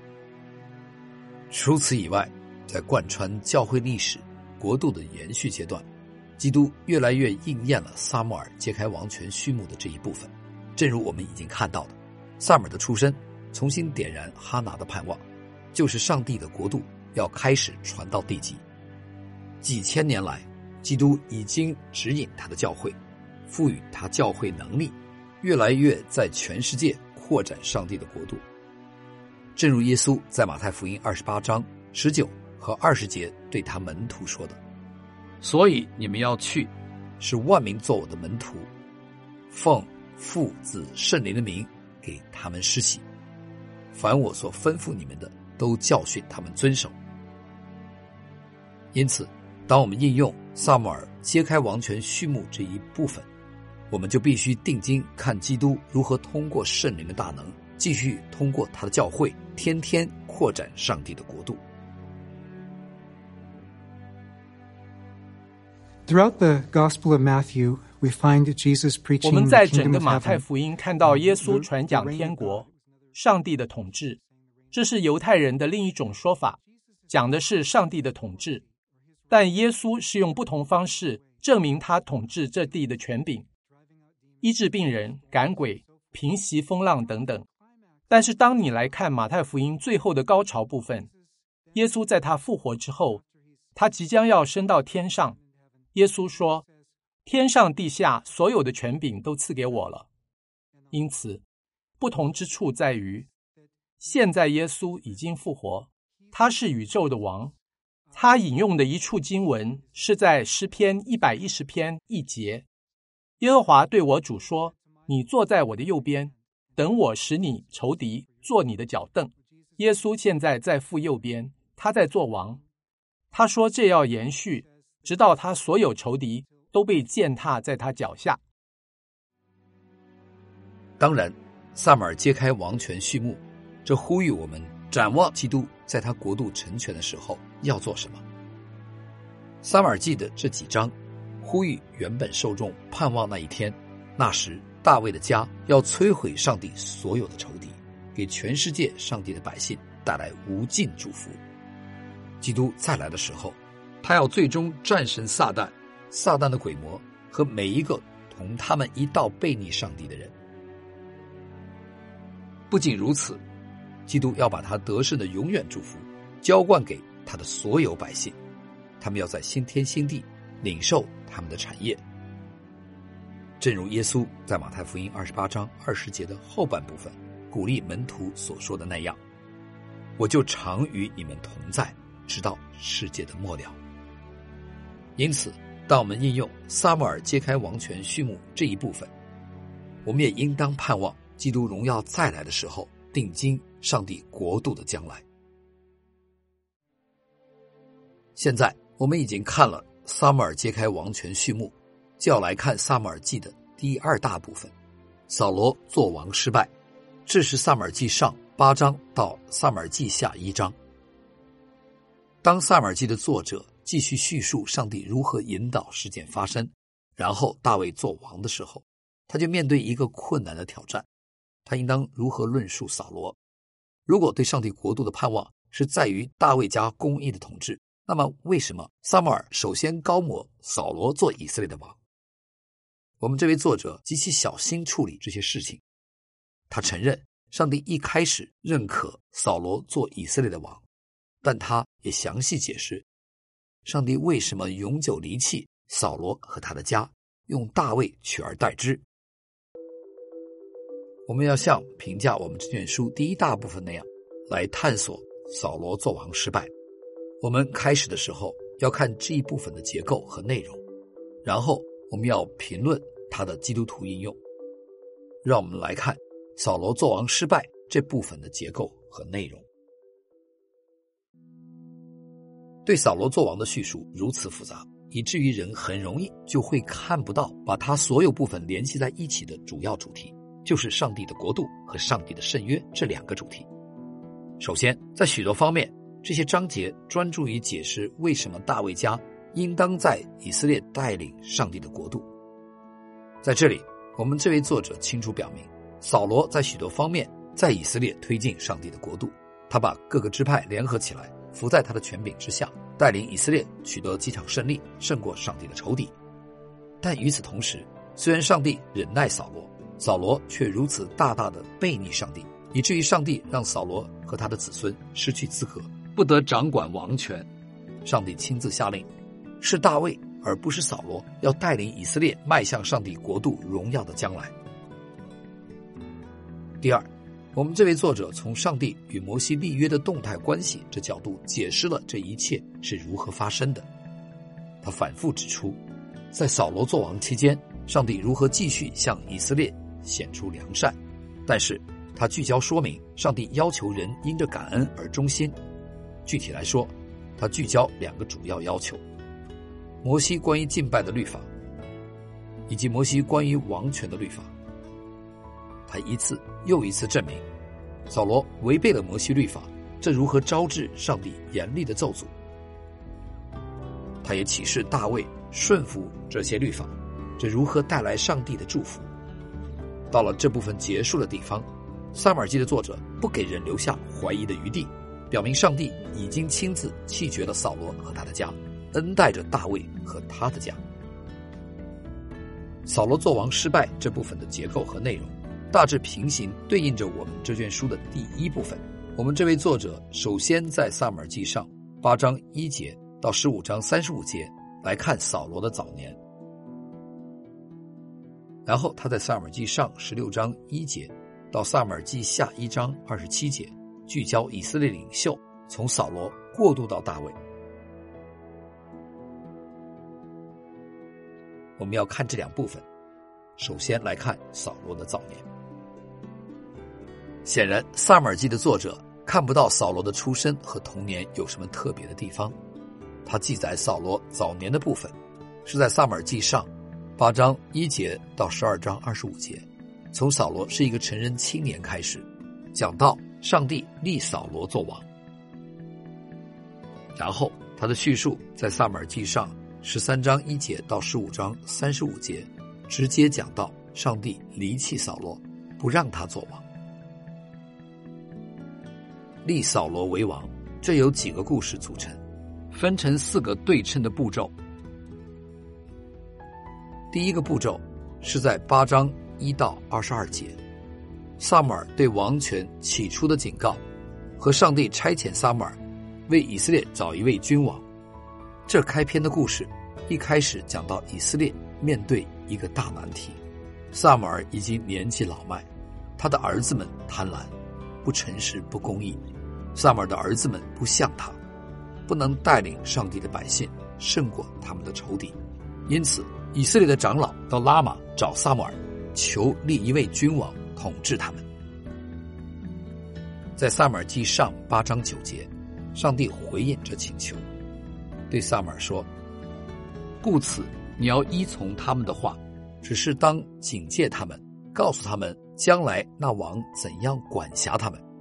除此以外，在贯穿教会历史国度的延续阶段，基督越来越应验了撒母耳揭开王权序幕的这一部分。正如我们已经看到的，撒母耳的出生重新点燃哈拿的盼望，就是上帝的国度要开始传到地极。几千年来，基督已经指引他的教会，赋予他教会能力，越来越在全世界扩展上帝的国度。正如耶稣在马太福音28章19和20节对他门徒说的，所以你们要去，使万民做我的门徒，奉父子圣灵的名给他们施洗，凡我所吩咐你们的，都教训他们遵守。因此，当我们应用撒母耳揭开王权序幕这一部分，我们就必须定睛看基督如何通过圣灵的大能，继续通过他的教会，天天扩展上帝的国度。 Throughout the Gospel of Matthew, we find Jesus 我 preaching 们 the 在整 kingdom 个 of 马太 heaven. 福音看到耶稣传讲天国、上帝的统治，这是犹太人的另一种说法，讲的是上帝的统治。但耶稣是用不同方式证明他统治这地的权柄，医治病人、赶鬼、平息风浪等等。但是当你来看马太福音最后的高潮部分，耶稣在他复活之后，他即将要升到天上。耶稣说，天上地下所有的权柄都赐给我了。因此，不同之处在于，现在耶稣已经复活，他是宇宙的王。他引用的一处经文是在诗篇110篇1节，耶和华对我主说，你坐在我的右边，等我使你仇敌坐你的脚凳。耶稣现在在父右边，他在做王。他说这要延续，直到他所有仇敌都被践踏在他脚下。 当然，撒母耳揭开王权序幕，这呼吁我们展望基督在他国度成全的时候要做什么。撒母耳记的这几章呼吁原本受众盼望那一天，那时大卫的家要摧毁上帝所有的仇敌，给全世界上帝的百姓带来无尽祝福。基督再来的时候，他要最终战胜撒旦、撒旦的鬼魔和每一个同他们一道背逆上帝的人。不仅如此，基督要把他得胜的永远祝福浇灌给他的所有百姓，他们要在新天新地领受他们的产业。正如耶稣在马太福音28章20节的后半部分鼓励门徒所说的那样，我就常与你们同在，直到世界的末了。因此，当我们应用撒母耳揭开王权序幕这一部分，我们也应当盼望基督荣耀再来的时候定睛上帝国度的将来。现在我们已经看了撒母耳揭开王权序幕，就要来看撒母耳记的第二大部分，扫罗做王失败。这是撒母耳记上8章到撒母耳记下1章。当撒母耳记的作者继续叙述上帝如何引导事件发生，然后大卫做王的时候，他就面对一个困难的挑战，他应当如何论述扫罗。如果对上帝国度的盼望是在于大卫家公义的统治，那么为什么撒母耳首先高抹扫罗做以色列的王？我们这位作者极其小心处理这些事情。他承认上帝一开始认可扫罗做以色列的王，但他也详细解释上帝为什么永久离弃扫罗和他的家，用大卫取而代之。我们要像评价我们这卷书第一大部分那样来探索扫罗做王失败。我们开始的时候要看这一部分的结构和内容，然后我们要评论它的基督徒应用。让我们来看扫罗做王失败这部分的结构和内容。对扫罗做王的叙述如此复杂，以至于人很容易就会看不到把他所有部分联系在一起的主要主题，就是上帝的国度和上帝的圣约这两个主题。首先，在许多方面，这些章节专注于解释为什么大卫家应当在以色列带领上帝的国度。在这里，我们这位作者清楚表明，扫罗在许多方面在以色列推进上帝的国度，他把各个支派联合起来，服在他的权柄之下，带领以色列取得几场胜利，胜过上帝的仇敌。但与此同时，虽然上帝忍耐扫罗，扫罗却如此大大的背逆上帝，以至于上帝让扫罗和他的子孙失去资格，不得掌管王权。上帝亲自下令，是大卫而不是扫罗要带领以色列迈向上帝国度荣耀的将来。第二，我们这位作者从上帝与摩西立约的动态关系这角度解释了这一切是如何发生的。他反复指出，在扫罗作王期间，上帝如何继续向以色列显出良善，但是他聚焦说明上帝要求人因着感恩而忠心。具体来说，他聚焦两个主要要求：摩西关于敬拜的律法，以及摩西关于王权的律法。他一次又一次证明扫罗违背了摩西律法，这如何招致上帝严厉的咒诅。他也启示大卫顺服这些律法，这如何带来上帝的祝福。到了这部分结束的地方，撒母耳记的作者不给人留下怀疑的余地，表明上帝已经亲自弃绝了扫罗和他的家，恩待着大卫和他的家。扫罗作王失败这部分的结构和内容大致平行对应着我们这卷书的第一部分。我们这位作者首先在撒母耳记上8章1节到15章35节来看扫罗的早年，然后他在撒母耳记上16章1节到撒母耳记下1章27节聚焦以色列领袖从扫罗过渡到大卫。我们要看这两部分，首先来看扫罗的早年。显然撒母耳记的作者看不到扫罗的出身和童年有什么特别的地方，他记载扫罗早年的部分是在撒母耳记上8章1节到12章25节，从扫罗是一个成人青年开始，讲到上帝立扫罗做王。然后他的叙述在撒母耳记上13章1节到15章35节直接讲到上帝离弃扫罗，不让他做王。立扫罗为王，这有几个故事组成，分成4个对称的步骤。第一个步骤是在8章1到22节，撒母耳对王权起初的警告和上帝差遣撒母耳为以色列找一位君王。这开篇的故事一开始讲到以色列面对一个大难题，撒母耳已经年纪老迈，他的儿子们贪婪、不诚实、不公义，撒母耳的儿子们不像他，不能带领上帝的百姓胜过他们的仇敌。因此以色列的长老到拉玛找撒母耳，求立一位君王统治他们。在撒母耳记上8章9节，上帝回应这请求，对撒母耳说，故此你要依从他们的话，只是当警戒他们，告诉他们将来那王怎样管辖他们。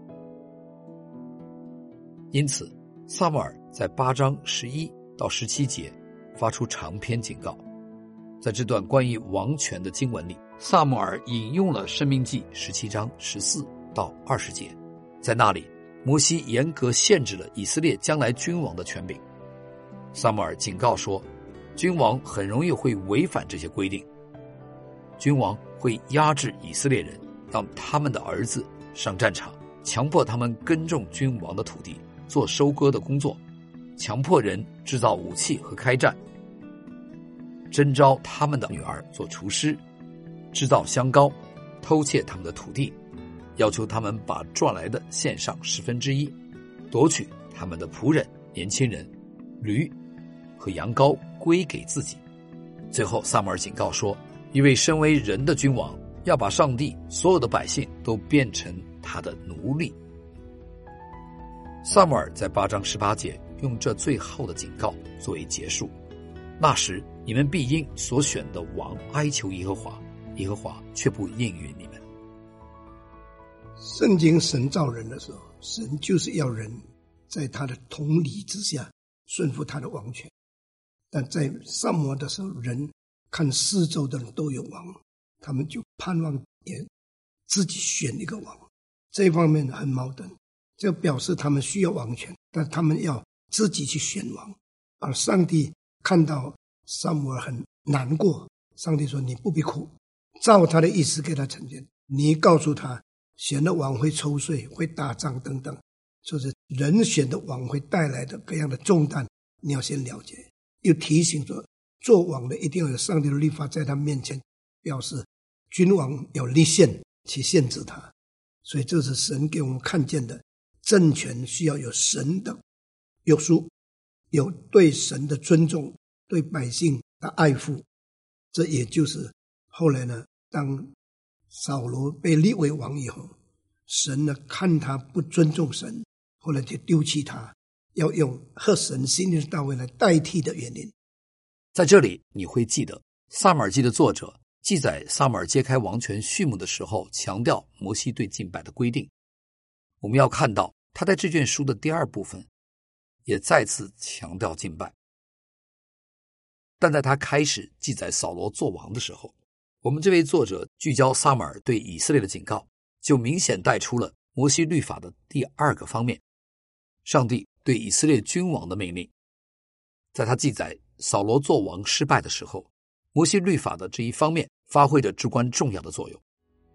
因此撒母耳在8章11到17节发出长篇警告。在这段关于王权的经文里，撒母耳引用了申命记17章14到20节，在那里摩西严格限制了以色列将来君王的权柄。撒母耳警告说，君王很容易会违反这些规定，君王会压制以色列人，让他们的儿子上战场，强迫他们耕种君王的土地，做收割的工作，强迫人制造武器和开战，征召他们的女儿做厨师，制造香膏，偷窃他们的土地，要求他们把赚来的献上1/10，夺取他们的仆人、年轻人、驴和羊羔归给自己。最后撒母耳警告说，一位身为人的君王要把上帝所有的百姓都变成他的奴隶。撒母耳在8章18节用这最后的警告作为结束，那时你们必因所选的王哀求耶和华，耶和华却不应允你们。 圣经神造人的时候，神就是要人在他的统理之下顺服他的王权，但在撒母耳的时候，人看四周的人都有王，他们就盼望也自己选一个王，这一方面很矛盾，这表示他们需要王权，但他们要自己去选王。而上帝看到撒母耳很难过，上帝说，你不必哭，照他的意思给他成全，你告诉他选的王会抽税，会打仗等等，就是人选的王会带来的各样的重担，你要先了解。又提醒说，做王的一定要有上帝的律法在他面前，表示君王有立宪去限制他。所以这是神给我们看见的，政权需要有神的约束，有对神的尊重，对百姓的爱护。这也就是后来呢，当扫罗被立为王以后，神呢看他不尊重神，后来就丢弃他，要用合神心意的大卫来代替的原因。 在这里你会记得撒母耳记的作者记载撒母耳揭开王权序幕的时候，强调摩西对敬拜的规定。我们要看到他在这卷书的第2部分也再次强调敬拜。 但在他开始记载扫罗做王的时候，我们这位作者聚焦撒母耳对以色列的警告，就明显带出了摩西律法的第二个方面，上帝对以色列君王的命令。在他记载扫罗做王失败的时候，摩西律法的这一方面发挥着至关重要的作用。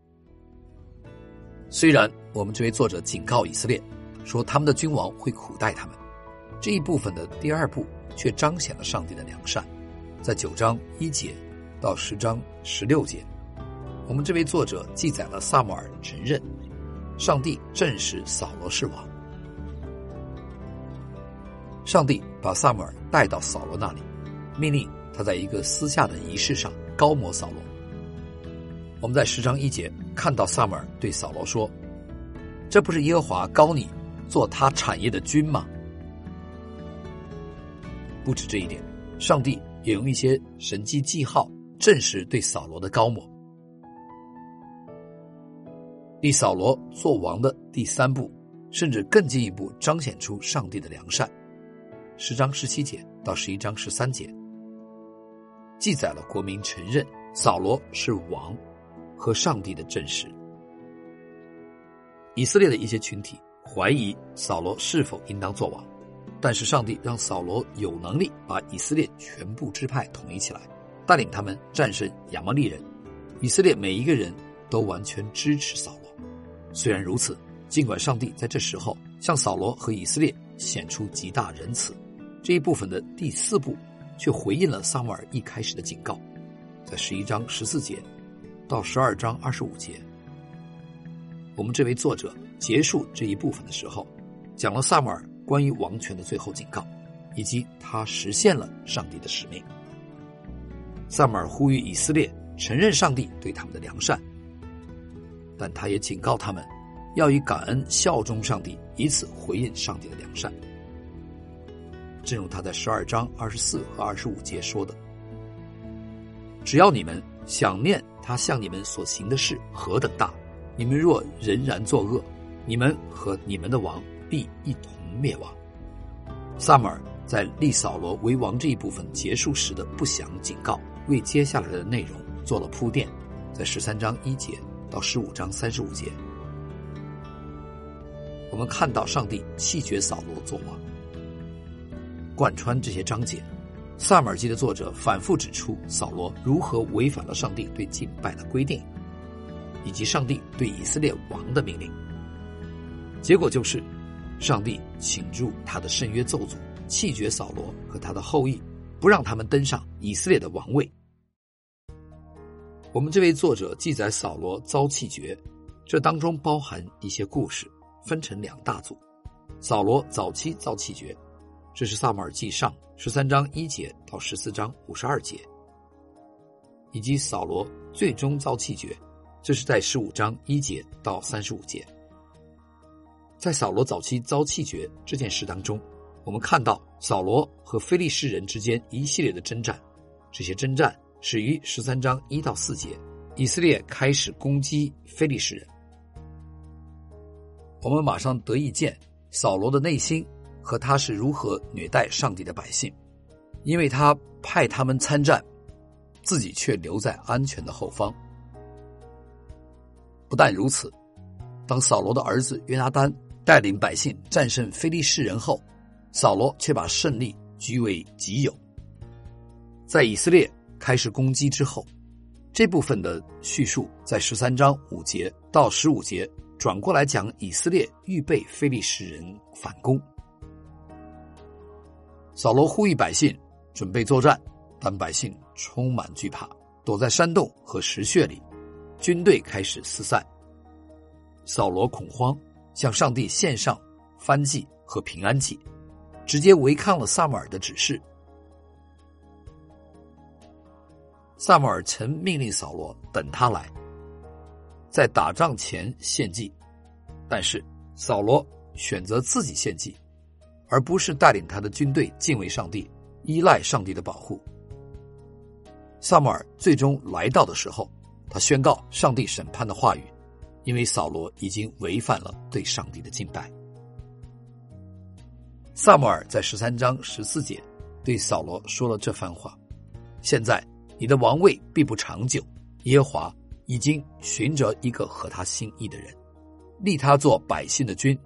虽然我们这位作者警告以色列说他们的君王会苦待他们，这一部分的第二部却彰显了上帝的良善。在9章1节到10章16节，我们这位作者记载了撒母耳承认上帝证实扫罗是王。上帝把撒母耳带到扫罗那里，命令他在一个私下的仪式上膏抹扫罗。我们在10章1节看到撒母耳对扫罗说，这不是耶和华膏你做他产业的君吗？不止这一点，上帝也用一些神迹记号证实对扫罗的膏抹。立扫罗做王的第3步，甚至更进一步彰显出上帝的良善。10章17节到11章13节记载了国民承认扫罗是王和上帝的证实。以色列的一些群体怀疑扫罗是否应当做王，但是上帝让扫罗有能力把以色列全部支派统一起来，带领他们战胜亚摩利人。以色列每一个人都完全支持扫罗。虽然如此，尽管上帝在这时候向扫罗和以色列显出极大仁慈，这一部分的第4步却回应了撒母耳一开始的警告。在11章14节到12章25节，我们这位作者结束这一部分的时候，讲了撒母耳关于王权的最后警告，以及他实现了上帝的使命。撒母耳呼吁以色列承认上帝对他们的良善，但他也警告他们要以感恩效忠上帝，以此回应上帝的良善。正如他在12章24和25节说的，只要你们想念他向你们所行的事何等大，你们若仍然作恶，你们和你们的王必一同灭亡。撒母耳在立扫罗为王这一部分结束时的不祥警告，为接下来的内容做了铺垫。在13章1节到15章35节，我们看到上帝弃绝扫罗做王。贯穿这些章节，撒母耳记的作者反复指出扫罗如何违反了上帝对敬拜的规定，以及上帝对以色列王的命令。结果就是上帝倾注他的圣约咒诅，弃绝扫罗和他的后裔，不让他们登上以色列的王位。我们这位作者记载扫罗遭弃绝，这当中包含一些故事，分成2大组。扫罗早期遭弃绝，这是撒母耳记上13章1节到14章52节，以及扫罗最终遭弃绝，这是在15章1节到35节。在扫罗早期遭弃绝这件事当中，我们看到扫罗和非利士人之间一系列的征战，这些征战始于13章1到4节，以色列开始攻击非利士人。我们马上得以见扫罗的内心和他是如何虐待上帝的百姓，因为他派他们参战，自己却留在安全的后方。不但如此，当扫罗的儿子约拿单带领百姓战胜非利士人后，扫罗却把胜利据为己有。在以色列开始攻击之后，这部分的叙述在13章5节到15节转过来讲以色列预备非利士人反攻。扫罗呼吁百姓准备作战，但百姓充满惧怕，躲在山洞和石穴里，军队开始四散。扫罗恐慌，向上帝献上燔祭和平安祭，直接违抗了撒母耳的指示。撒母耳曾命令扫罗等他来，在打仗前献祭，但是扫罗选择自己献祭，而不是带领他的军队敬畏上帝，依赖上帝的保护。撒母耳最终来到的时候，他宣告上帝审判的话语，因为扫罗已经违反了对上帝的敬拜。撒母耳在13章14节对扫罗说了这番话， 现在你的王位并不长久，耶和华已经寻着一个合他心意的人，立他做百姓的君。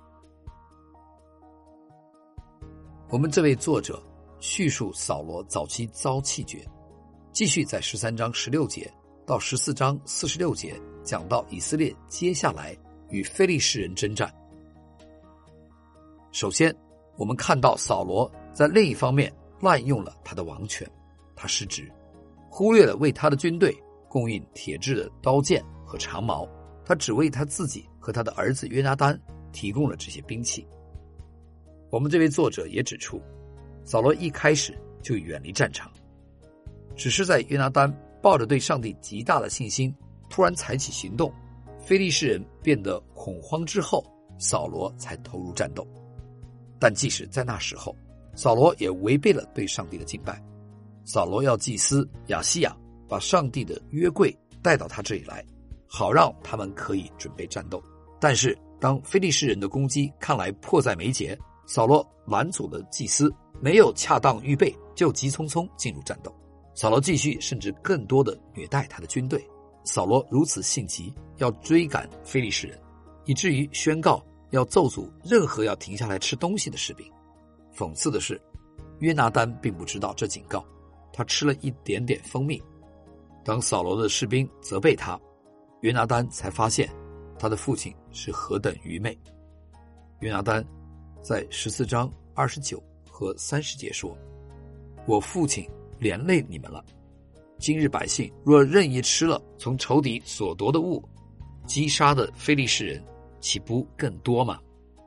我们这位作者叙述扫罗早期遭弃绝，继续在13章16节到14章46节讲到以色列接下来与非利士人征战。首先，我们看到扫罗在另一方面滥用了他的王权，他失职，忽略了为他的军队供应铁制的刀剑和长矛，他只为他自己和他的儿子约拿单提供了这些兵器。我们这位作者也指出，扫罗一开始就远离战场，只是在约拿单抱着对上帝极大的信心突然采取行动，非利士人变得恐慌之后，扫罗才投入战斗。但即使在那时候，扫罗也违背了对上帝的敬拜。扫罗要祭司亚西亚把上帝的约柜带到他这里来，好让他们可以准备战斗。但是当非利士人的攻击看来迫在眉睫，扫罗拦阻了祭司，没有恰当预备就急匆匆进入战斗。扫罗继续甚至更多的虐待他的军队。扫罗如此性急，要追赶非利士人，以至于宣告要咒诅任何要停下来吃东西的士兵。讽刺的是，约拿单并不知道这警告，他吃了一点点蜂蜜。当扫罗的士兵责备他，约拿单才发现他的父亲是何等愚昧。约拿单在14章29和30节说，我父亲连累你们了，今日百姓若任意吃了从仇敌所夺的物，击杀的非利士人岂不更多吗？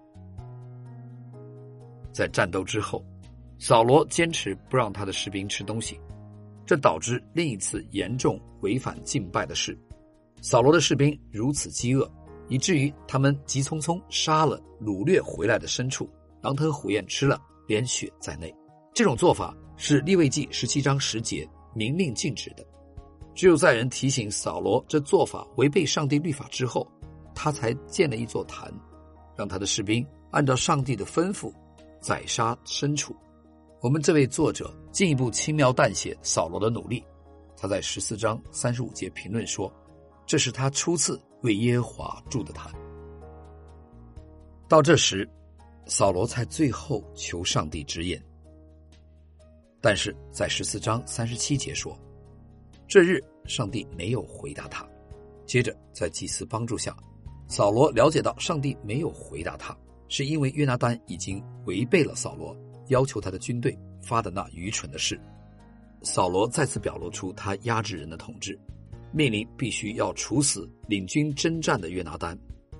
在战斗之后，扫罗坚持不让他的士兵吃东西，这导致另一次严重违反敬拜的事。扫罗的士兵如此饥饿，以至于他们急匆匆杀了掳掠回来的牲畜，狼吞虎咽吃了，连血在内。这种做法是利未记17章10节明令禁止的。只有在人提醒扫罗这做法违背上帝律法之后，他才建了一座坛，让他的士兵按照上帝的吩咐宰杀牲畜。我们这位作者进一步轻描淡写扫罗的努力，他在14章35节评论说，这是他初次为耶和华筑的坛。到这时，扫罗才最后求上帝指引，但是在14章37节说，这日上帝没有回答他。接着在祭司帮助下，扫罗了解到上帝没有回答他，是因为约拿单已经违背了扫罗要求他的军队发的那愚蠢的事。扫罗再次表露出他压制人的统治，命令必须要处死领军征战的约拿单。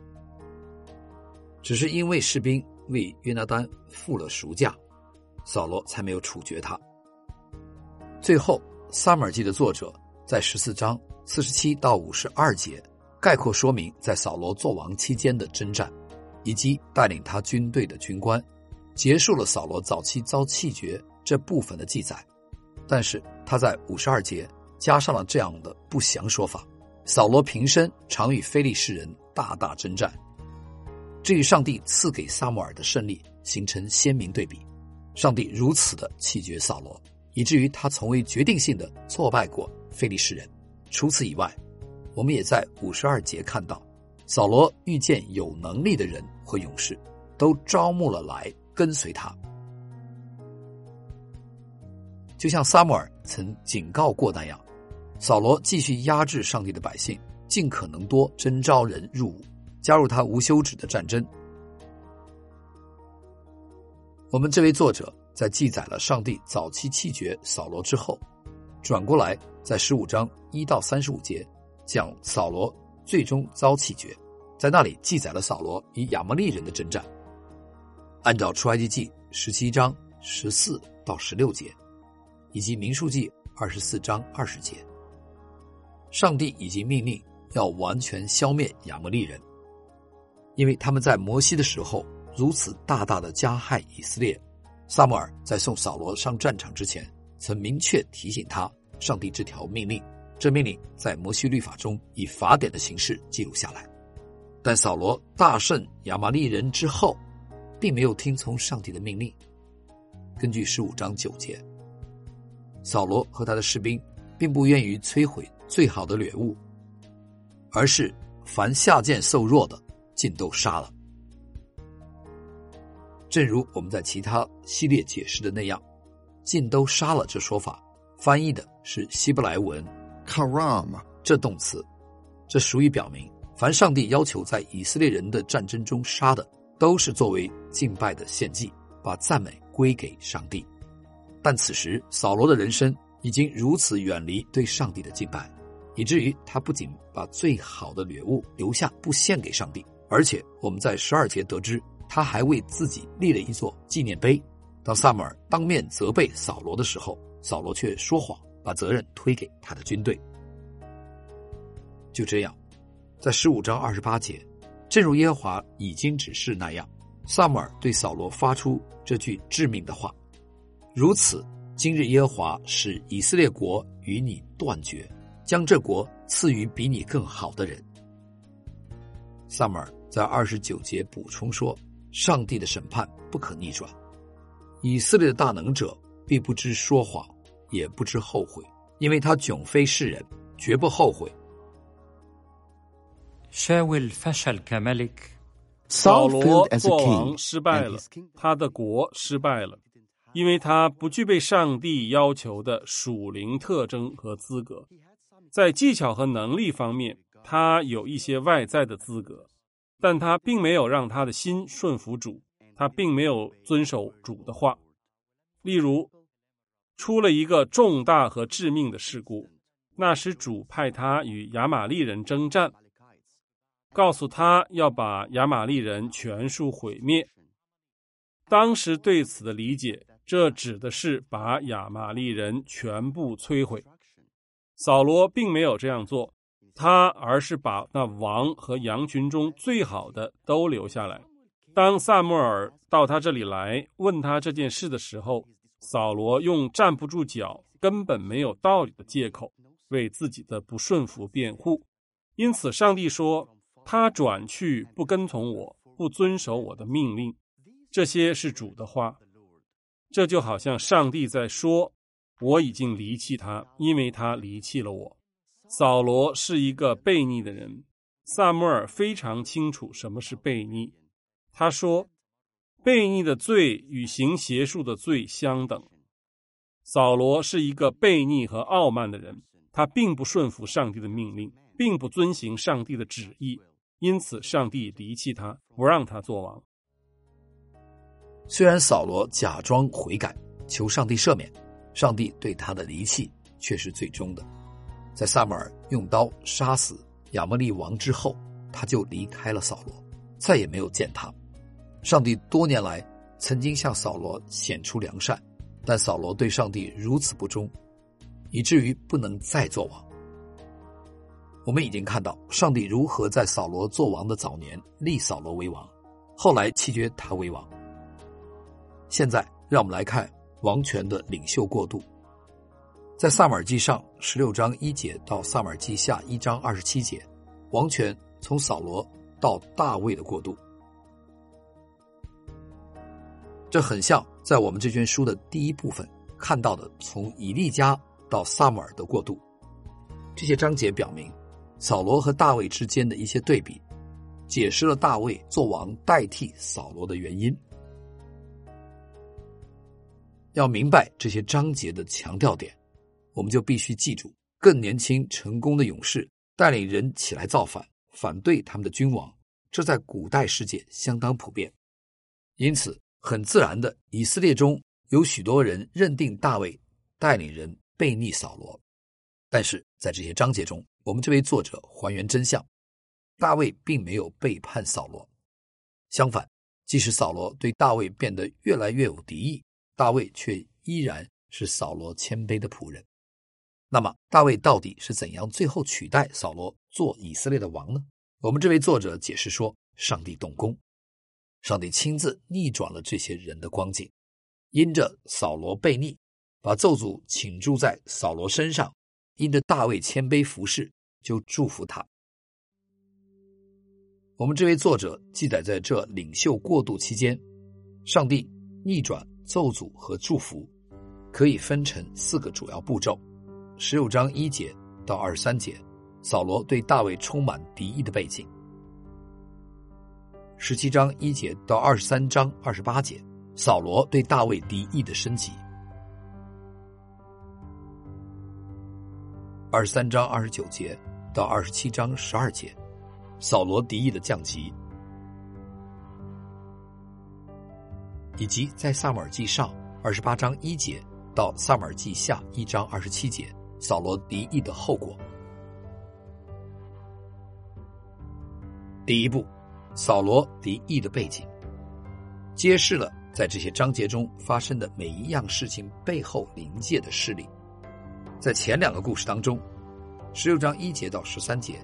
只是因为士兵为约拿单付了赎价，扫罗才没有处决他。最后，撒母耳记的作者在14章47到52节概括说明在扫罗作王期间的征战，以及带领他军队的军官，结束了扫罗早期遭弃绝这部分的记载。但是他在52节加上了这样的不详说法：扫罗平生常与非利士人大大征战，这与上帝赐给撒母耳的胜利形成鲜明对比。上帝如此的弃绝扫罗，以至于他从未决定性的挫败过非利士人。除此以外，我们也在52节看到，扫罗遇见有能力的人和勇士，都招募了来跟随他。就像撒母耳曾警告过那样，扫罗继续压制上帝的百姓，尽可能多征召人入伍，加入他无休止的战争。我们这位作者在记载了上帝早期弃绝扫罗之后，转过来在15章1到35节讲扫罗最终遭弃绝，在那里记载了扫罗与亚摩利人的征战。按照出埃及记17章14到16节以及民数记24章20节，上帝已经命令要完全消灭亚摩利人，因为他们在摩西的时候如此大大的加害以色列。撒母耳在送扫罗上战场之前曾明确提醒他上帝这条命令，这命令在摩西律法中以法典的形式记录下来。但扫罗大胜亚玛利人之后，并没有听从上帝的命令。根据15章9节， 扫罗和他的士兵并不愿意摧毁最好的掠物，而是凡下贱瘦弱的尽都杀了。正如我们在其他系列解释的那样，尽都杀了这说法翻译的是希伯来文 karam 这动词，这属于表明凡上帝要求在以色列人的战争中杀的，都是作为敬拜的献祭，把赞美归给上帝。但此时扫罗的人生已经如此远离对上帝的敬拜，以至于他不仅把最好的掠物留下不献给上帝，而且我们在12节得知他还为自己立了一座纪念碑。当撒母耳当面责备扫罗的时候，扫罗却说谎，把责任推给他的军队。就这样，在15章28节，正如耶和华已经指示那样，撒母耳对扫罗发出这句致命的话：如此，今日耶和华使以色列国与你断绝，将这国赐予比你更好的人。撒母耳在29节补充说，上帝的审判不可逆转，以色列的大能者必不知说谎，也不知后悔，因为他迥非世人，绝不后悔。 扫罗做王失败了，他的国失败了，因为他不具备上帝要求的属灵特征和资格。在技巧和能力方面，他有一些外在的资格，但他并没有让他的心顺服主，他并没有遵守主的话。例如，出了一个重大和致命的事故，那时主派他与亚玛力人征战，告诉他要把亚玛力人全数毁灭。当时对此的理解，这指的是把亚玛力人全部摧毁。扫罗并没有这样做，而是把那王和羊群中最好的都留下来。当撒母耳到他这里来问他这件事的时候，扫罗用站不住脚、根本没有道理的借口为自己的不顺服辩护。因此上帝说，他转去不跟从我，不遵守我的命令。这些是主的话。这就好像上帝在说，我已经离弃他，因为他离弃了我。扫罗是一个悖逆的人，撒母耳非常清楚什么是悖逆。他说，悖逆的罪与行邪术的罪相等。扫罗是一个悖逆和傲慢的人，他并不顺服上帝的命令，并不遵行上帝的旨意，因此上帝离弃他，不让他做王。 虽然扫罗假装悔改，求上帝赦免，上帝对他的离弃却是最终的。在撒母耳用刀杀死亚摩利王之后，他就离开了扫罗，再也没有见他。上帝多年来曾经向扫罗显出良善，但扫罗对上帝如此不忠，以至于不能再做王。我们已经看到上帝如何在扫罗做王的早年立扫罗为王，后来弃绝他为王。现在让我们来看王权的领袖过渡。在撒母耳记上16章1节到撒母耳记下1章27节，王权从扫罗到大卫的过渡。这很像在我们这卷书的第一部分看到的从以利家到撒母耳的过渡。这些章节表明扫罗和大卫之间的一些对比，解释了大卫做王代替扫罗的原因。要明白这些章节的强调点，我们就必须记住，更年轻成功的勇士带领人起来造反，反对他们的君王，这在古代世界相当普遍。因此很自然的，以色列中有许多人认定大卫带领人背逆扫罗。但是在这些章节中，我们这位作者还原真相，大卫并没有背叛扫罗。相反，即使扫罗对大卫变得越来越有敌意，大卫却依然是扫罗谦卑的仆人。那么大卫到底是怎样最后取代扫罗做以色列的王呢？我们这位作者解释说，上帝动工，上帝亲自逆转了这些人的光景，因着扫罗悖逆，把咒诅倾注在扫罗身上，因着大卫谦卑服侍，就祝福他。我们这位作者记载在这领袖过渡期间，上帝逆转咒诅和祝福， 可以分成4个主要步骤。16章1节到23节，扫罗对大卫充满敌意的背景。17章1节到23章28节，扫罗对大卫敌意的升级。23章29节到27章12节，扫罗敌意的降级。以及在撒母耳记上28章1节到撒母耳记下1章27节，扫罗敌意的后果。第一步，扫罗敌意的背景，揭示了在这些章节中发生的每一样事情背后灵界的势力。在前2个故事当中，16章1节到13节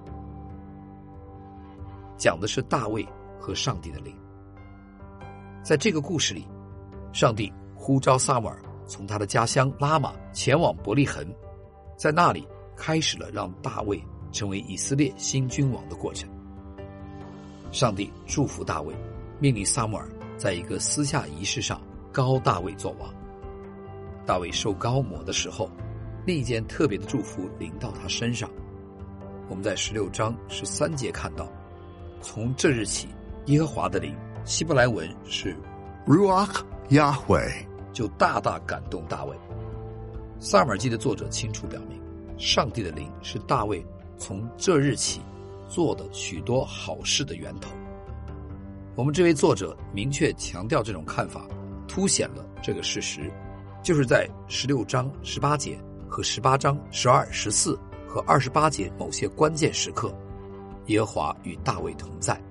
讲的是大卫和上帝的灵。在这个故事里，上帝呼召撒母耳从他的家乡拉玛前往伯利恒，在那里开始了让大卫成为以色列新君王的过程。上帝祝福大卫，命令撒母耳在一个私下仪式上膏大卫做王。大卫受膏抹的时候，另一件特别的祝福临到他身上。我们在16章13节看到，从这日起，耶和华的灵，希伯来文是 Ruach Yahweh， 就大大感动大卫。撒母耳记的作者清楚表明，上帝的灵是大卫从这日起做的许多好事的源头。我们这位作者明确强调这种看法，凸显了这个事实，就是在16章18节和18章12、14和28节某些关键时刻，耶和华与大卫同在。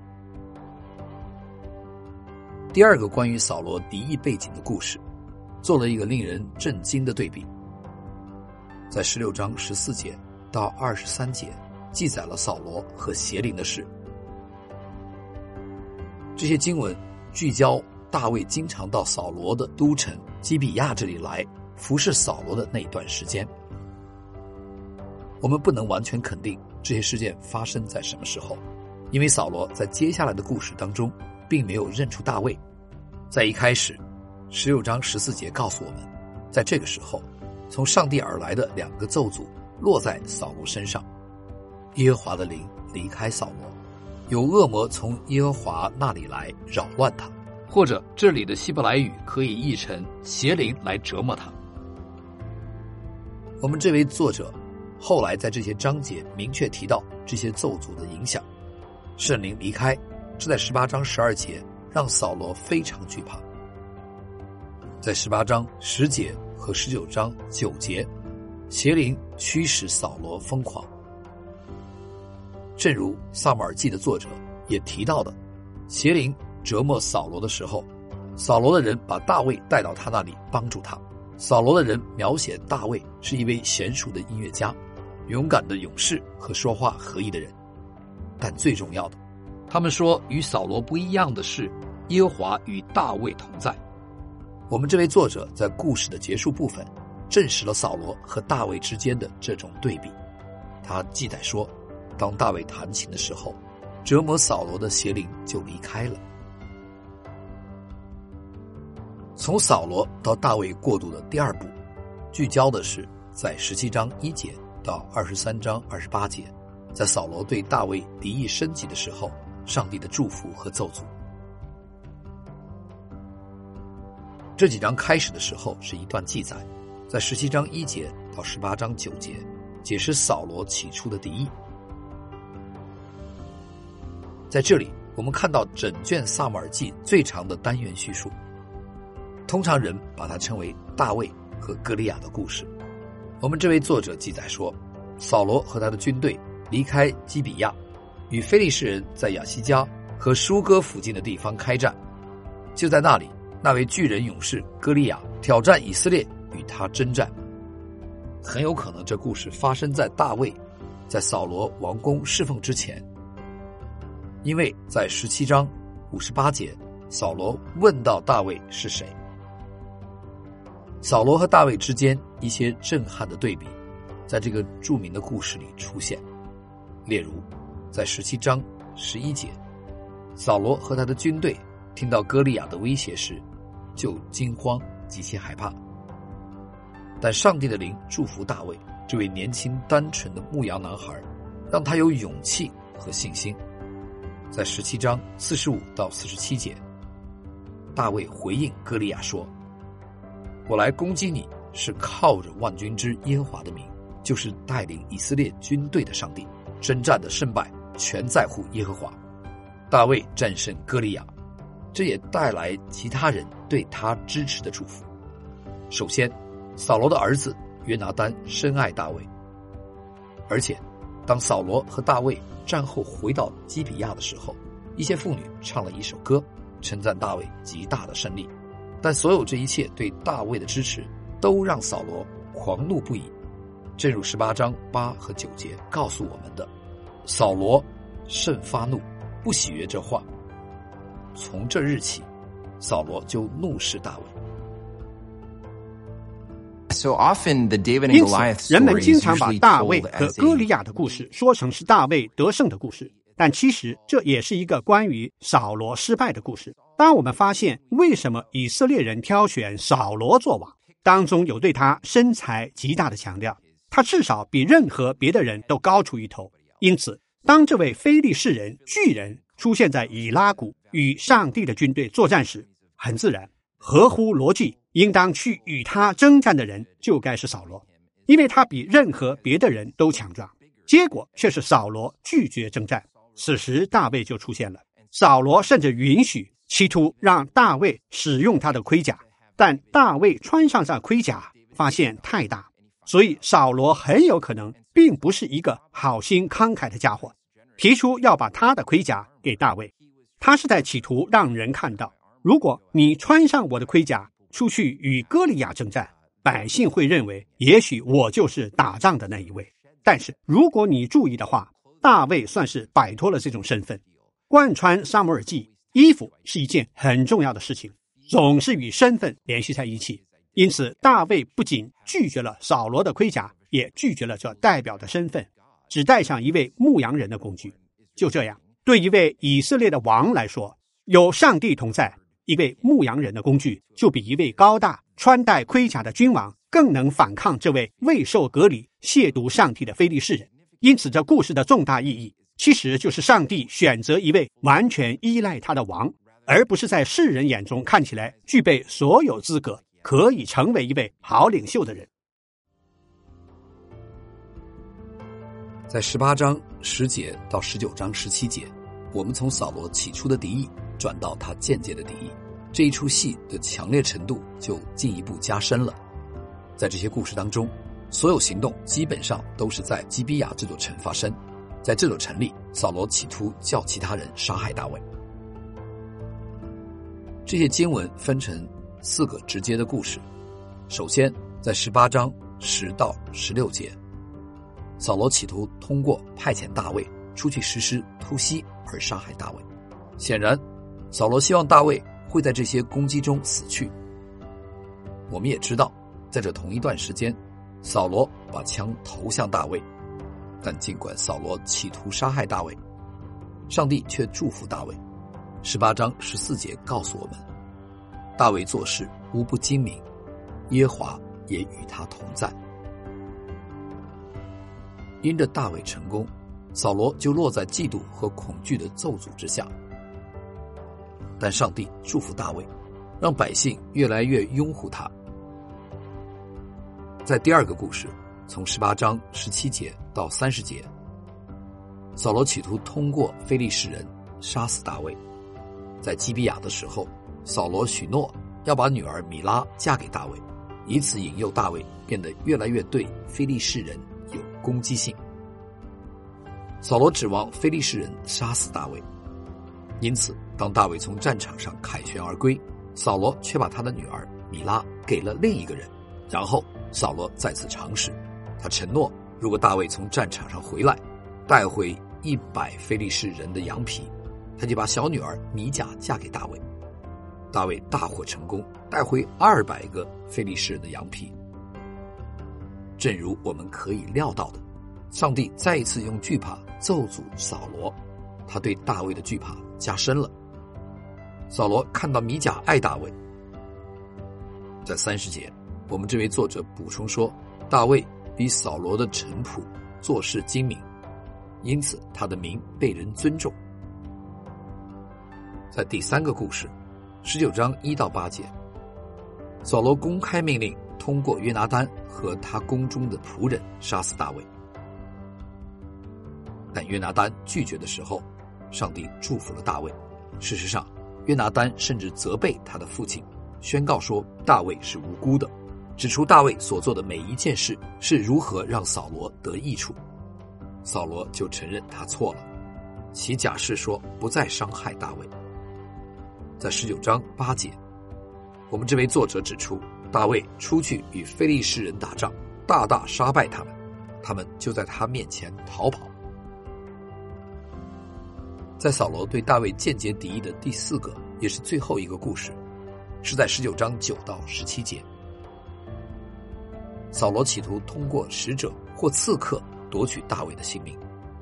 第二个关于扫罗敌意背景的故事，做了一个令人震惊的对比。在16章14节到23节，记载了扫罗和邪灵的事。这些经文聚焦大卫经常到扫罗的都城基比亚这里来服侍扫罗的那一段时间。我们不能完全肯定这些事件发生在什么时候，因为扫罗在接下来的故事当中并没有认出大卫。在一开始，16章14节告诉我们，在这个时候，从上帝而来的2个咒诅落在扫罗身上。耶和华的灵离开扫罗，有恶魔从耶和华那里来扰乱他，或者这里的希伯来语可以译成邪灵来折磨他。我们这位作者后来在这些章节明确提到这些咒诅的影响。圣灵离开，这在18章12节让扫罗非常惧怕。在18章10节和19章9节，邪灵驱使扫罗疯狂。正如撒母耳记的作者也提到的，邪灵折磨扫罗的时候，扫罗的人把大卫带到他那里帮助他。扫罗的人描写大卫是一位娴熟的音乐家，勇敢的勇士和说话合一的人。但最重要的，他们说与扫罗不一样的是，耶和华与大卫同在。我们这位作者在故事的结束部分证实了扫罗和大卫之间的这种对比。他记载说，当大卫弹琴的时候，折磨扫罗的邪灵就离开了。从扫罗到大卫过渡的第2步，聚焦的是在17章1节到23章28节，在扫罗对大卫敌意升级的时候，上帝的祝福和咒诅。这几章开始的时候是一段记载，在17章1节到18章9节，解释扫罗起初的敌意。在这里，我们看到整卷撒母耳记最长的单元叙述，通常人把它称为大卫和歌利亚的故事。我们这位作者记载说，扫罗和他的军队离开基比亚，与非利士人在亚西加和舒哥附近的地方开战。就在那里，那位巨人勇士歌利亚挑战以色列，与他征战。很有可能这故事发生在大卫在扫罗王宫侍奉之前，因为在17章58节，扫罗问到大卫是谁。扫罗和大卫之间一些震撼的对比在这个著名的故事里出现。例如在17章11节，扫罗和他的军队听到歌利亚的威胁时，就惊慌极其害怕。 但上帝的灵祝福大卫这位年轻单纯的牧羊男孩，让他有勇气和信心。在17章45到47节，大卫回应歌利亚说：我来攻击你是靠着万军之耶和华的名，就是带领以色列军队的上帝，征战的胜败全在乎耶和华。大卫战胜歌利亚，这也带来其他人对他支持的祝福。首先，扫罗的儿子约拿单深爱大卫，而且当扫罗和大卫战后回到基比亚的时候，一些妇女唱了一首歌，称赞大卫极大的胜利。但所有这一切对大卫的支持都让扫罗狂怒不已，正如18章8和9节告诉我们的，扫罗甚发怒，不喜悦这话。从这日起，扫罗就怒视大卫。 因此，人们经常把大卫和歌利亚的故事说成是大卫得胜的故事，但其实这也是一个关于扫罗失败的故事。当我们发现为什么以色列人挑选扫罗做王，当中有对他身材极大的强调，他至少比任何别的人都高出一头。因此，当这位非利士人巨人出现在以拉谷与上帝的军队作战时，很自然，合乎逻辑，应当去与他征战的人就该是扫罗，因为他比任何别的人都强壮。结果却是扫罗拒绝征战，此时大卫就出现了。扫罗甚至允许，企图让大卫使用他的盔甲，但大卫穿上这盔甲发现太大，所以扫罗很有可能并不是一个好心慷慨的家伙，提出要把他的盔甲给大卫。他是在企图让人看到，如果你穿上我的盔甲出去与歌利亚征战，百姓会认为也许我就是打仗的那一位。但是如果你注意的话，大卫算是摆脱了这种身份。贯穿撒母耳记，衣服是一件很重要的事情，总是与身份联系在一起。因此大卫不仅拒绝了扫罗的盔甲，也拒绝了这代表的身份，只带上一位牧羊人的工具。就这样，对一位以色列的王来说，有上帝同在，一位牧羊人的工具就比一位高大穿戴盔甲的君王更能反抗这位未受割礼亵渎上帝的非利士人。因此这故事的重大意义其实就是上帝选择一位完全依赖他的王，而不是在世人眼中看起来具备所有资格可以成为一位好领袖的人。 在18章10节到19章17节，我们从扫罗起初的敌意转到他间接的敌意，这一出戏的强烈程度就进一步加深了。在这些故事当中，所有行动基本上都是在基比亚这座城发生。在这座城里，扫罗企图叫其他人杀害大卫。这些经文分成4个直接的故事。首先，在18章10到16节，扫罗企图通过派遣大卫出去实施突袭而杀害大卫。显然，扫罗希望大卫会在这些攻击中死去。我们也知道，在这同一段时间，扫罗把枪投向大卫，但尽管扫罗企图杀害大卫，上帝却祝福大卫。18章14节告诉我们，大卫做事无不精明，耶和华也与他同在。因着大卫成功，扫罗就落在嫉妒和恐惧的咒诅之下。但上帝祝福大卫，让百姓越来越拥护他。在第二个故事，从18章17节到30节，扫罗企图通过非利士人杀死大卫。在基比亚的时候，扫罗许诺要把女儿米拉嫁给大卫，以此引诱大卫变得越来越对非利士人有攻击性。扫罗指望非利士人杀死大卫，因此当大卫从战场上凯旋而归，扫罗却把他的女儿米拉给了另一个人。然后扫罗再次尝试，他承诺如果大卫从战场上回来，带回100非利士人的羊皮，他就把小女儿米甲嫁给大卫。大卫大获成功，带回200个非利士人的羊皮。正如我们可以料到的，上帝再一次用惧怕咒诅扫罗，他对大卫的惧怕加深了。扫罗看到米甲爱大卫。在30节， 我们这位作者补充说，大卫比扫罗的淳朴，做事精明，因此他的名被人尊重。在第3个故事19章1到8节，扫罗公开命令通过约拿单和他宫中的仆人杀死大卫，但约拿单拒绝的时候，上帝祝福了大卫。事实上，约拿单甚至责备他的父亲，宣告说大卫是无辜的，指出大卫所做的每一件事是如何让扫罗得益处。扫罗就承认他错了，其假释说不再伤害大卫。在19章8节，我们这位作者指出，大卫出去与非利士人打仗，大大杀败他们，他们就在他面前逃跑。在扫罗对大卫间接敌意的第4个也是最后一个故事，是在19章9到17节。扫罗企图通过使者或刺客夺取大卫的性命。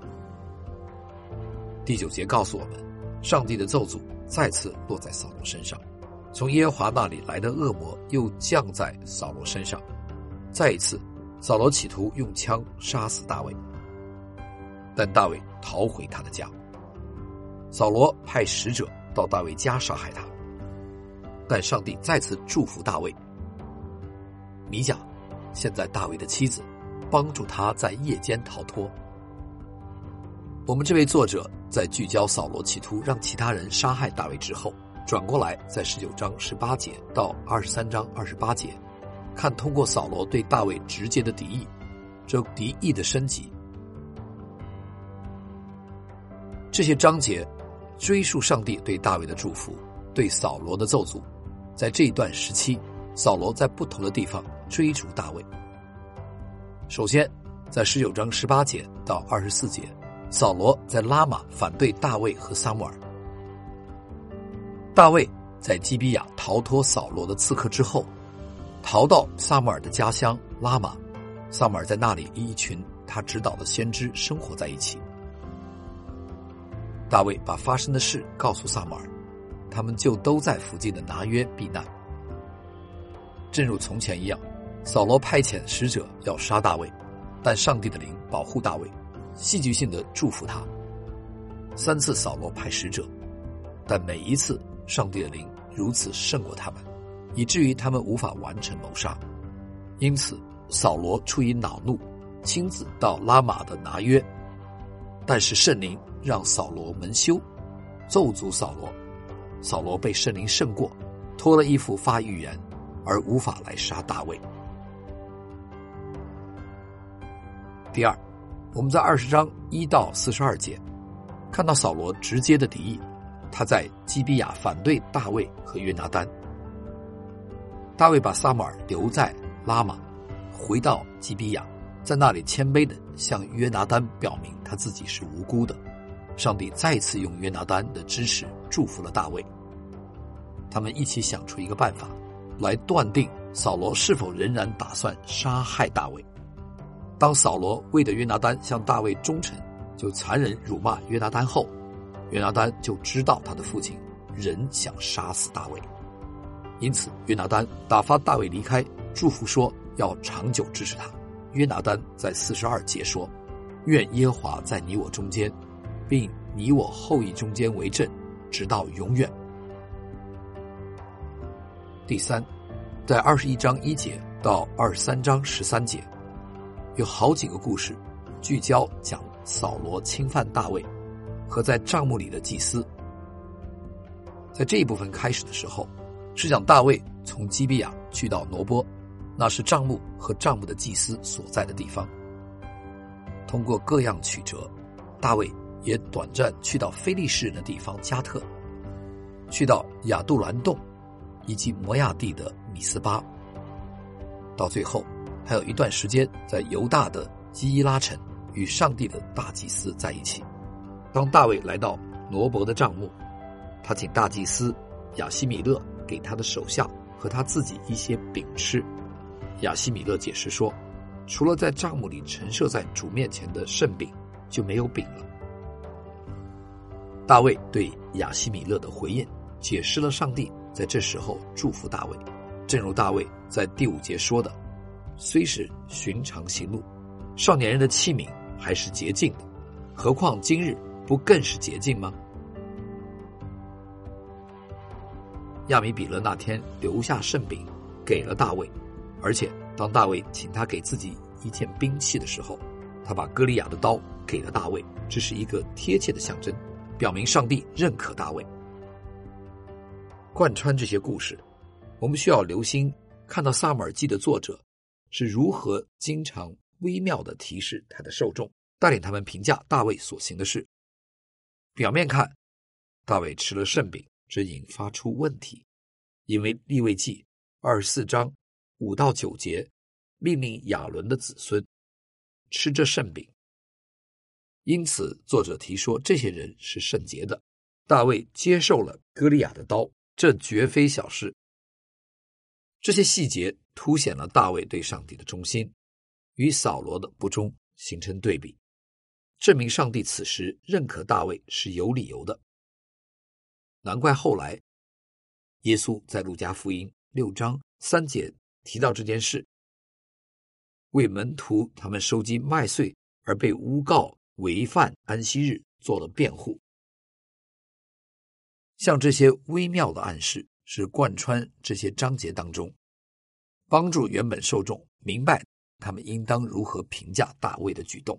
第9节告诉我们，上帝的咒诅再次落在扫罗身上，从耶和华那里来的恶魔又降在扫罗身上。再一次，扫罗企图用枪杀死大卫，但大卫逃回他的家。扫罗派使者到大卫家杀害他，但上帝再次祝福大卫。米甲，现在大卫的妻子，帮助他在夜间逃脱。我们这位作者在聚焦扫罗企图让其他人杀害大卫之后，转过来在19章18节到23章28节，看通过扫罗对大卫直接的敌意，这敌意的升级。这些章节追溯上帝对大卫的祝福，对扫罗的咒诅。在这一段时期，扫罗在不同的地方追逐大卫。首先，在19章18节到24节，扫罗在拉玛反对大卫和撒母耳。大卫在基比亚逃脱扫罗的刺客之后，逃到撒母耳的家乡拉玛，撒母耳在那里与一群他指导的先知生活在一起。大卫把发生的事告诉撒母耳，他们就都在附近的拿约避难。正如从前一样，扫罗派遣使者要杀大卫，但上帝的灵保护大卫，戏剧性地祝福他。3次扫罗派使者，但每一次上帝的灵如此胜过他们，以至于他们无法完成谋杀。因此扫罗出于恼怒，亲自到拉玛的拿约，但是圣灵让扫罗蒙羞，咒诅扫罗。扫罗被圣灵胜过，脱了衣服发预言，而无法来杀大卫。第二，我们在20章1到42节看到扫罗直接的敌意，他在基比亚反对大卫和约拿单。大卫把撒母耳留在拉玛，回到基比亚，在那里谦卑地向约拿单表明他自己是无辜的。上帝再次用约拿单的支持祝福了大卫。他们一起想出一个办法，来断定扫罗是否仍然打算杀害大卫。当扫罗为了约拿单向大卫忠诚，就残忍辱骂约拿单后，约拿单就知道他的父亲仍想杀死大卫。因此约拿单打发大卫离开，祝福说要长久支持他。约拿单在42节说，愿耶和华在你我中间，并你我后裔中间为证，直到永远。第三，在21章1节到23章13节，有好几个故事聚焦讲扫罗侵犯大卫和在帐幕里的祭司。在这一部分开始的时候，是讲大卫从基比亚去到挪波，那是帐幕和帐幕的祭司所在的地方。通过各样曲折，大卫也短暂去到非利士人的地方加特，去到亚杜兰洞以及摩亚地的米斯巴，到最后还有一段时间在犹大的基伊拉城与上帝的大祭司在一起。当大卫来到挪伯的帐幕，他请大祭司亚希米勒给他的手下和他自己一些饼吃。亚希米勒解释说，除了在帐幕里陈设在主面前的圣饼，就没有饼了。大卫对亚希米勒的回应解释了上帝在这时候祝福大卫， 正如大卫在第5节说的，虽是寻常行路，少年人的器皿还是洁净的，何况今日不更是洁净吗？亚米比勒那天留下圣饼给了大卫，而且当大卫请他给自己一件兵器的时候，他把歌利亚的刀给了大卫，这是一个贴切的象征，表明上帝认可大卫。贯穿这些故事，我们需要留心看到撒母耳记的作者是如何经常微妙地提示他的受众，带领他们评价大卫所行的事。表面看，大卫吃了圣饼，这引发出问题，因为利未记24章5到9节命令亚伦的子孙吃这圣饼，因此作者提说这些人是圣洁的。大卫接受了歌利亚的刀，这绝非小事。这些细节凸显了大卫对上帝的忠心与扫罗的不忠形成对比，证明上帝此时认可大卫是有理由的。难怪后来耶稣在路加福音6章3节提到这件事，为门徒他们收集麦穗而被诬告违犯安息日做了辩护。像这些微妙的暗示是贯穿这些章节当中，帮助原本受众明白他们应当如何评价大卫的举动。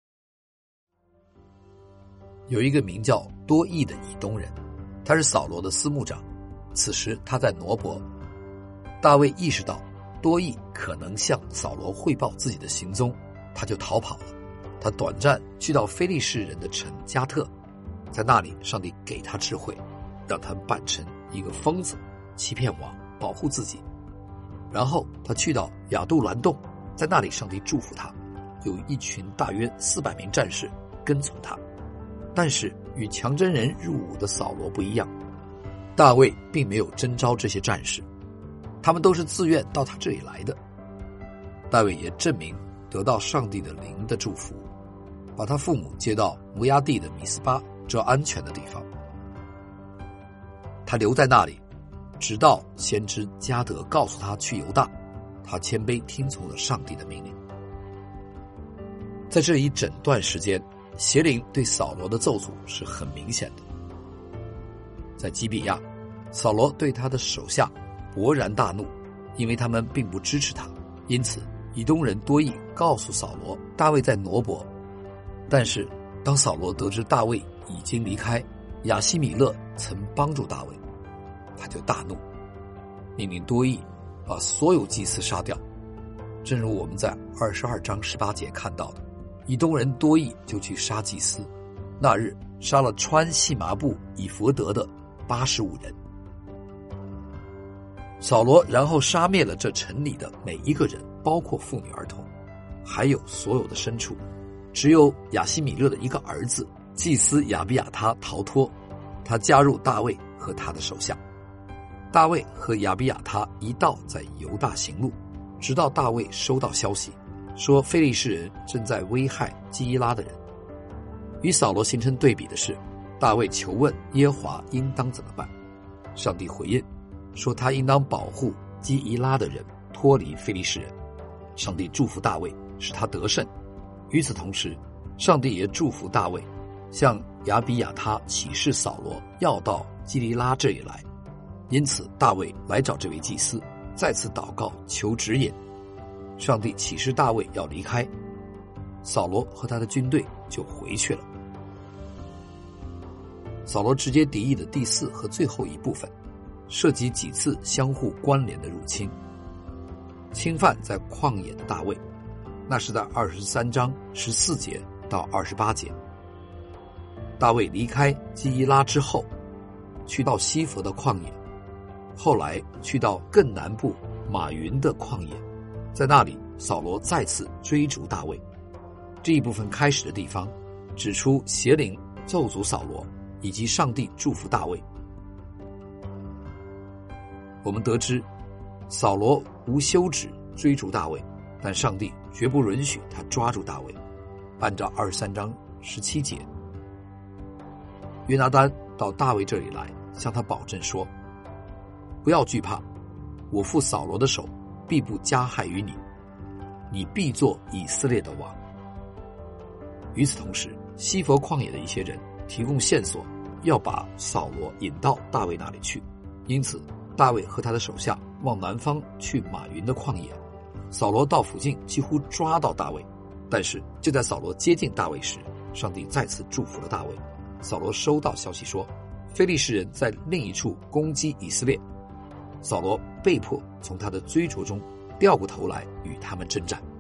有一个名叫多益的以东人，他是扫罗的司牧长，此时他在挪伯。大卫意识到多益可能向扫罗汇报自己的行踪，他就逃跑了。他短暂去到非利士人的城加特，在那里上帝给他智慧，让他扮成一个疯子，欺骗王，保护自己。然后他去到亚杜兰洞，在那里上帝祝福他，有一群大约400名战士跟从他。但是与强征人入伍的扫罗不一样，大卫并没有征召这些战士，他们都是自愿到他这里来的。大卫也证明得到上帝的灵的祝福，把他父母接到摩押地的米斯巴这安全的地方。他留在那里，直到先知加德告诉他去犹大，他谦卑听从了上帝的命令。在这一整段时间，邪灵对扫罗的咒诅是很明显的。在基比亚，扫罗对他的手下勃然大怒，因为他们并不支持他，因此以东人多益告诉扫罗大卫在挪伯。但是当扫罗得知大卫已经离开，亚希米勒曾帮助大卫，他就大怒，命令多益把所有祭司杀掉。正如我们在22章18节看到的，以东人多益就去杀祭司，那日杀了穿细麻布以弗得的85人。扫罗然后杀灭了这城里的每一个人，包括妇女儿童，还有所有的牲畜。只有亚希米勒的一个儿子祭司亚比亚他逃脱，他加入大卫和他的手下。大卫和亚比亚他一道在犹大行路，直到大卫收到消息说非利士人正在危害基伊拉的人。与扫罗形成对比的是，大卫求问耶和华应当怎么办，上帝回应说他应当保护基伊拉的人脱离非利士人。上帝祝福大卫使他得胜，与此同时上帝也祝福大卫向亚比亚他启示扫罗要到基利拉这里来。因此大卫来找这位祭司，再次祷告求指引。上帝启示大卫要离开，扫罗和他的军队就回去了。扫罗直接敌意的第4和最后一部分，涉及几次相互关联的入侵。侵犯在旷野的大卫，那是在23章14节到28节。大卫离开基伊拉之后，去到西弗的旷野，后来去到更南部马云的旷野，在那里扫罗再次追逐大卫。这一部分开始的地方指出邪灵咒诅扫罗，以及上帝祝福大卫。我们得知扫罗无休止追逐大卫，但上帝绝不允许他抓住大卫。按照23章17节，约拿单到大卫这里来，向他保证说，不要惧怕， 我父扫罗的手必不加害于你，你必做以色列的王。”与此同时，西弗旷野的一些人提供线索，要把扫罗引到大卫那里去。因此大卫和他的手下往南方去马云的旷野。扫罗到附近几乎抓到大卫，但是就在扫罗接近大卫时，上帝再次祝福了大卫。扫罗收到消息说，非利士人在另一处攻击以色列，扫罗被迫从他的追逐中掉过头来与他们征战。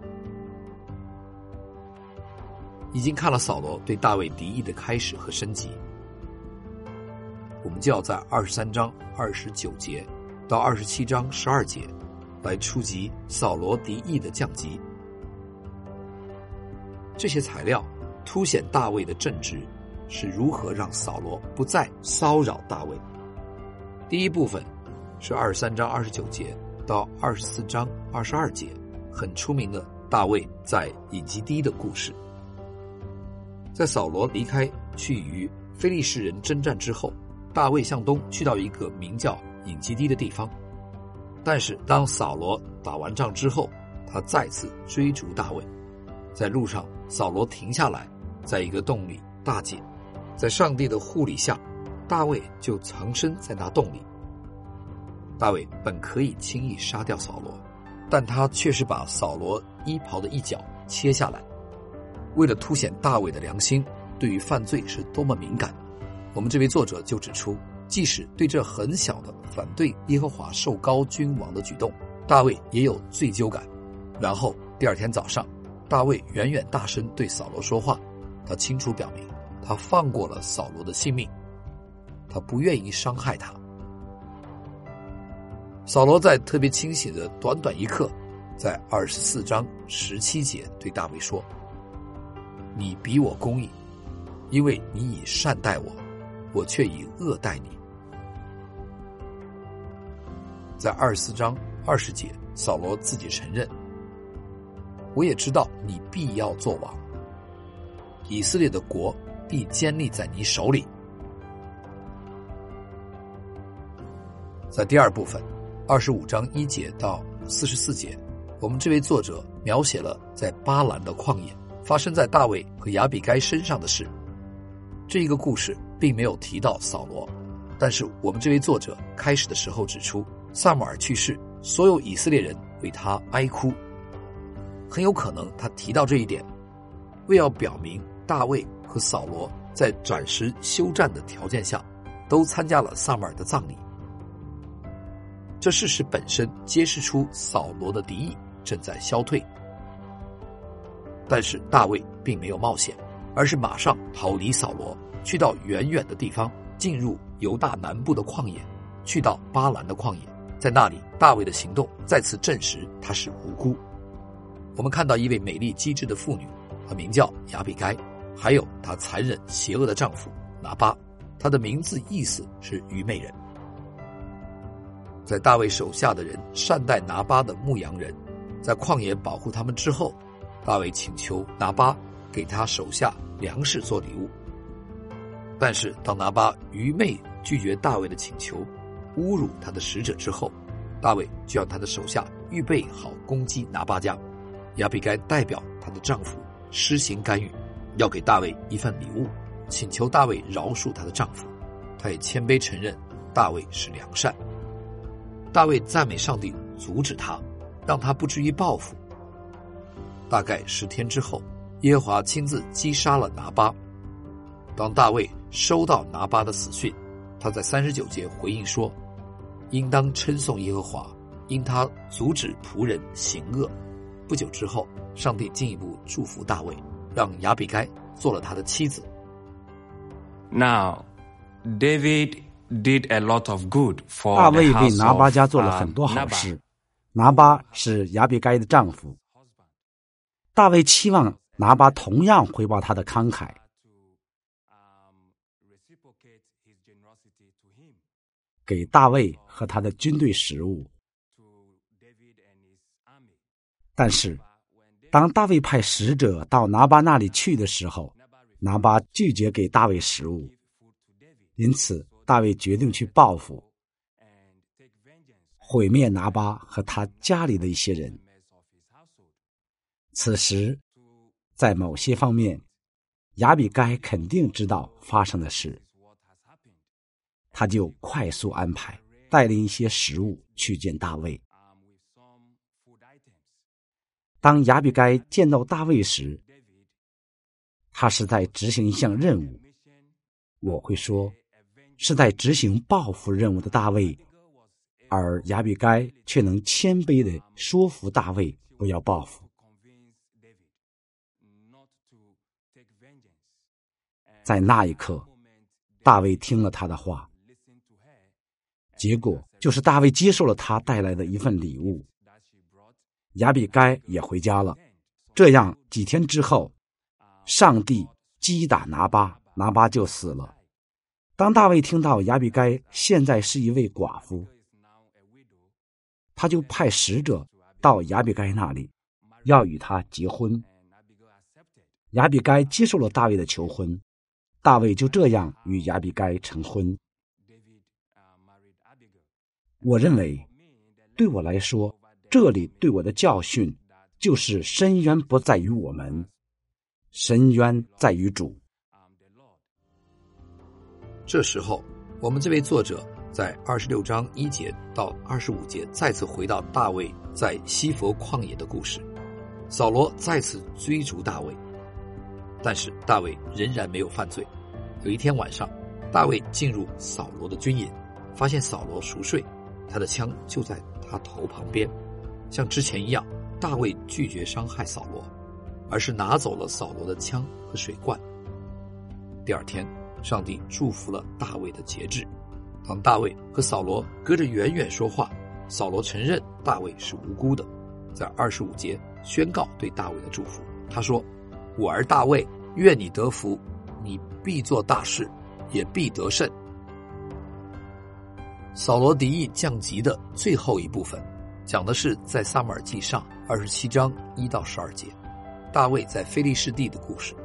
已经看了扫罗对大卫敌意的开始和升级，我们就要在23章29节到27章12节来触及扫罗敌意的降级。这些材料凸显大卫的正直是如何让扫罗不再骚扰大卫。第一部分是23章29节到24章22节，很出名的大卫在隐基低的故事。在扫罗离开去与非利士人征战之后，大卫向东去到一个名叫隐基低的地方。但是当扫罗打完仗之后，他再次追逐大卫。在路上，扫罗停下来，在一个洞里大解。在上帝的护理下，大卫就藏身在那洞里。大卫本可以轻易杀掉扫罗，但他却是把扫罗衣袍的一角切下来。为了凸显大卫的良心对于犯罪是多么敏感，我们这位作者就指出，即使对这很小的反对耶和华受膏君王的举动，大卫也有罪疚感。然后第二天早上，大卫远远大声对扫罗说话，他清楚表明他放过了扫罗的性命，他不愿意伤害他。扫罗在特别清醒的短短一刻，在24章17节对大卫说，你比我公义，因为你以善待我，我却以恶待你。在24章20节，扫罗自己承认，我也知道你必要做王，以色列的国必坚立在你手里。在第二部分25章1节到44节，我们这位作者描写了在巴兰的旷野发生在大卫和亚比该身上的事。这一个故事并没有提到扫罗，但是我们这位作者开始的时候指出，撒母耳去世，所有以色列人为他哀哭。很有可能他提到这一点，为要表明大卫和扫罗在暂时休战的条件下都参加了撒母耳的葬礼。这事实本身揭示出扫罗的敌意正在消退。但是大卫并没有冒险，而是马上逃离扫罗，去到远远的地方，进入犹大南部的旷野，去到巴兰的旷野。在那里，大卫的行动再次证实他是无辜。我们看到一位美丽机智的妇女，她名叫亚比该，还有她残忍邪恶的丈夫拿巴，她的名字意思是愚昧人。在大卫手下的人善待拿巴的牧羊人，在旷野保护他们之后，大卫请求拿巴给他手下粮食做礼物。但是当拿巴愚昧拒绝大卫的请求，侮辱他的使者之后，大卫就让他的手下预备好攻击拿巴家。亚比该代表她的丈夫施行干预，要给大卫一份礼物，请求大卫饶恕她的丈夫。她也谦卑承认大卫是良善。大卫赞美上帝阻止他，让他不至于报复。大概10天之后，耶和华亲自击杀了拿巴。当大卫收到拿巴的死讯，他在39节回应说，应当称颂耶和华，因他阻止仆人行恶。不久之后，上帝进一步祝福大卫，让亚比该做了他的妻子。 Now, David did a lot of good for 大卫 the 为 house 拿巴家 of, 做了很多好事。 Nabal. 拿巴是亚比该的丈夫。大卫期望拿巴同样回报他的慷慨，给大卫和他的军队食物。但是当大卫派使者到拿巴那里去的时候，拿巴拒绝给大卫食物，因此大卫决定去报复。 毁灭拿巴和他家里的一些人。此时，在某些方面，亚比该肯定知道发生的事，他就快速安排带领一些食物去见大卫。当亚比该见到大卫时，他是在执行一项任务，我会说是在执行报复任务的大卫，而亚比该却能谦卑地说服大卫不要报复。在那一刻，大卫听了他的话，结果就是大卫接受了他带来的一份礼物。亚比该也回家了。这样几天之后，上帝击打拿巴，拿巴就死了。当大卫听到亚比该现在是一位寡妇，他就派使者到亚比该那里，要与他结婚。亚比该接受了大卫的求婚，大卫就这样与亚比该成婚。我认为，对我来说，这里对我的教训就是深渊不在于我们，深渊在于主。 这时候，我们这位作者在26章1节到25节再次回到大卫在西弗旷野的故事。扫罗再次追逐大卫，但是大卫仍然没有犯罪。有一天晚上，大卫进入扫罗的军营，发现扫罗熟睡，他的枪就在他头旁边。像之前一样，大卫拒绝伤害扫罗，而是拿走了扫罗的枪和水罐。第二天，上帝祝福了大卫的节制。当大卫和扫罗隔着远远说话，扫罗承认大卫是无辜的，在25节宣告对大卫的祝福。他说：我儿大卫，愿你得福，你必做大事，也必得胜。扫罗敌意降级的最后一部分，讲的是在撒母耳记上27章1到12节，大卫在非利士地的故事。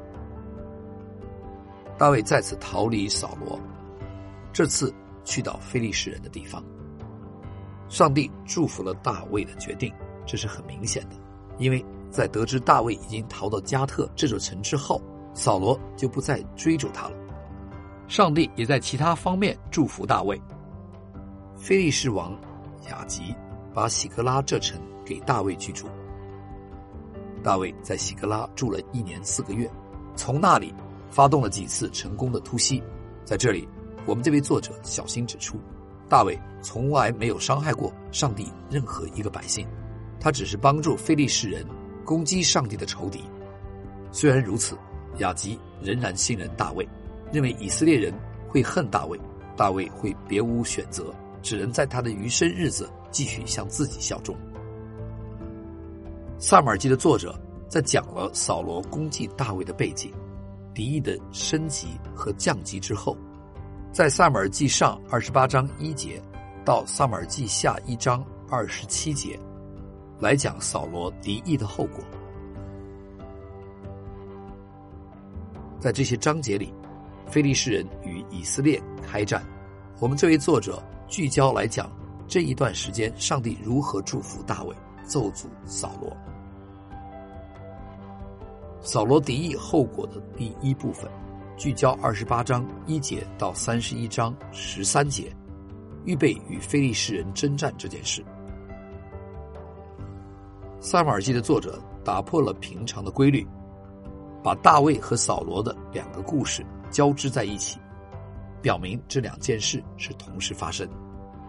大卫再次逃离扫罗，这次去到非利士人的地方。上帝祝福了大卫的决定，这是很明显的，因为在得知大卫已经逃到加特这座城之后，扫罗就不再追逐他了。上帝也在其他方面祝福大卫。非利士王雅吉把喜格拉这城给大卫居住，大卫在喜格拉住了1年4个月，从那里发动了几次成功的突袭。在这里，我们这位作者小心指出，大卫从来没有伤害过上帝任何一个百姓，他只是帮助非利士人攻击上帝的仇敌。虽然如此，雅吉仍然信任大卫，认为以色列人会恨大卫，大卫会别无选择，只能在他的余生日子继续向自己效忠。撒母耳记的作者在讲了扫罗攻击大卫的背景、敌意的升级和降级之后，在撒母耳记上28章1节到撒母耳记下1章27节来讲扫罗敌意的后果。在这些章节里，非利士人与以色列开战，我们这位作者聚焦来讲这一段时间上帝如何祝福大卫，咒诅扫罗。扫罗敌意后果的第一部分聚焦28章1节到31章13节，预备与非利士人征战这件事。撒母耳记的作者打破了平常的规律，把大卫和扫罗的两个故事交织在一起，表明这两件事是同时发生。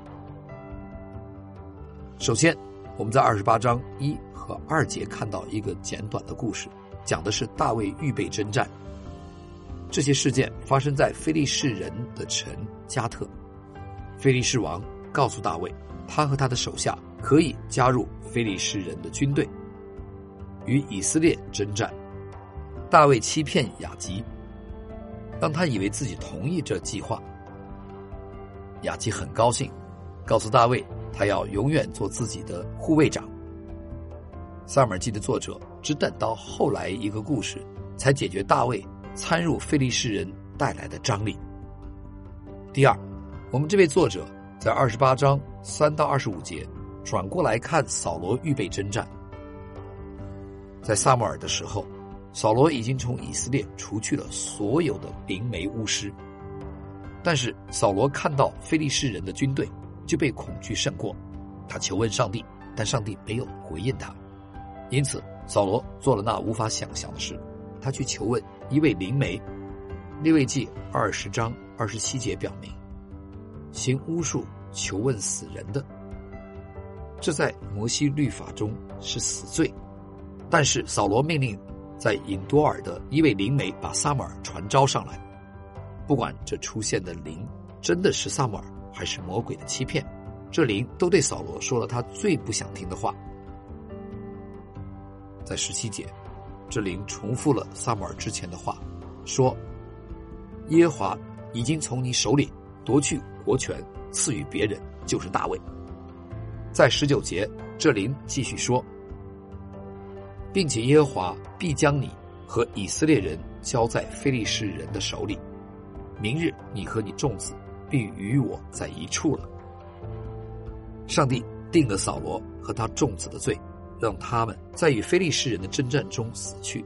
首先，我们在28章1和2节看到一个简短的故事，讲的是大卫预备征战。这些事件发生在非利士人的城加特。非利士王告诉大卫，他和他的手下可以加入非利士人的军队，与以色列征战。大卫欺骗雅吉，当他以为自己同意这计划，雅吉很高兴，告诉大卫他要永远做自己的护卫长。撒母耳记的作者只等到后来一个故事，才解决大卫参入非利士人带来的张力。第二，我们这位作者在28章 3到25节，转过来看扫罗预备征战。在撒母耳的时候，扫罗已经从以色列除去了所有的灵媒巫师，但是扫罗看到非利士人的军队，就被恐惧胜过。他求问上帝，但上帝没有回应他，因此扫罗做了那无法想象的事，他去求问一位灵媒。利未记20章27节表明，行巫术求问死人的，这在摩西律法中是死罪。但是扫罗命令在隐多尔的一位灵媒把撒母耳传召上来，不管这出现的灵真的是撒母耳还是魔鬼的欺骗，这灵都对扫罗说了他最不想听的话。在17节，这灵重复了撒母耳之前的话，说耶和华已经从你手里夺去国权，赐予别人，就是大卫。在19节，这灵继续说，并且耶和华必将你和以色列人交在非利士人的手里，明日你和你众子必与我在一处了。上帝定了扫罗和他众子的罪，让他们在与非利士人的征战中死去。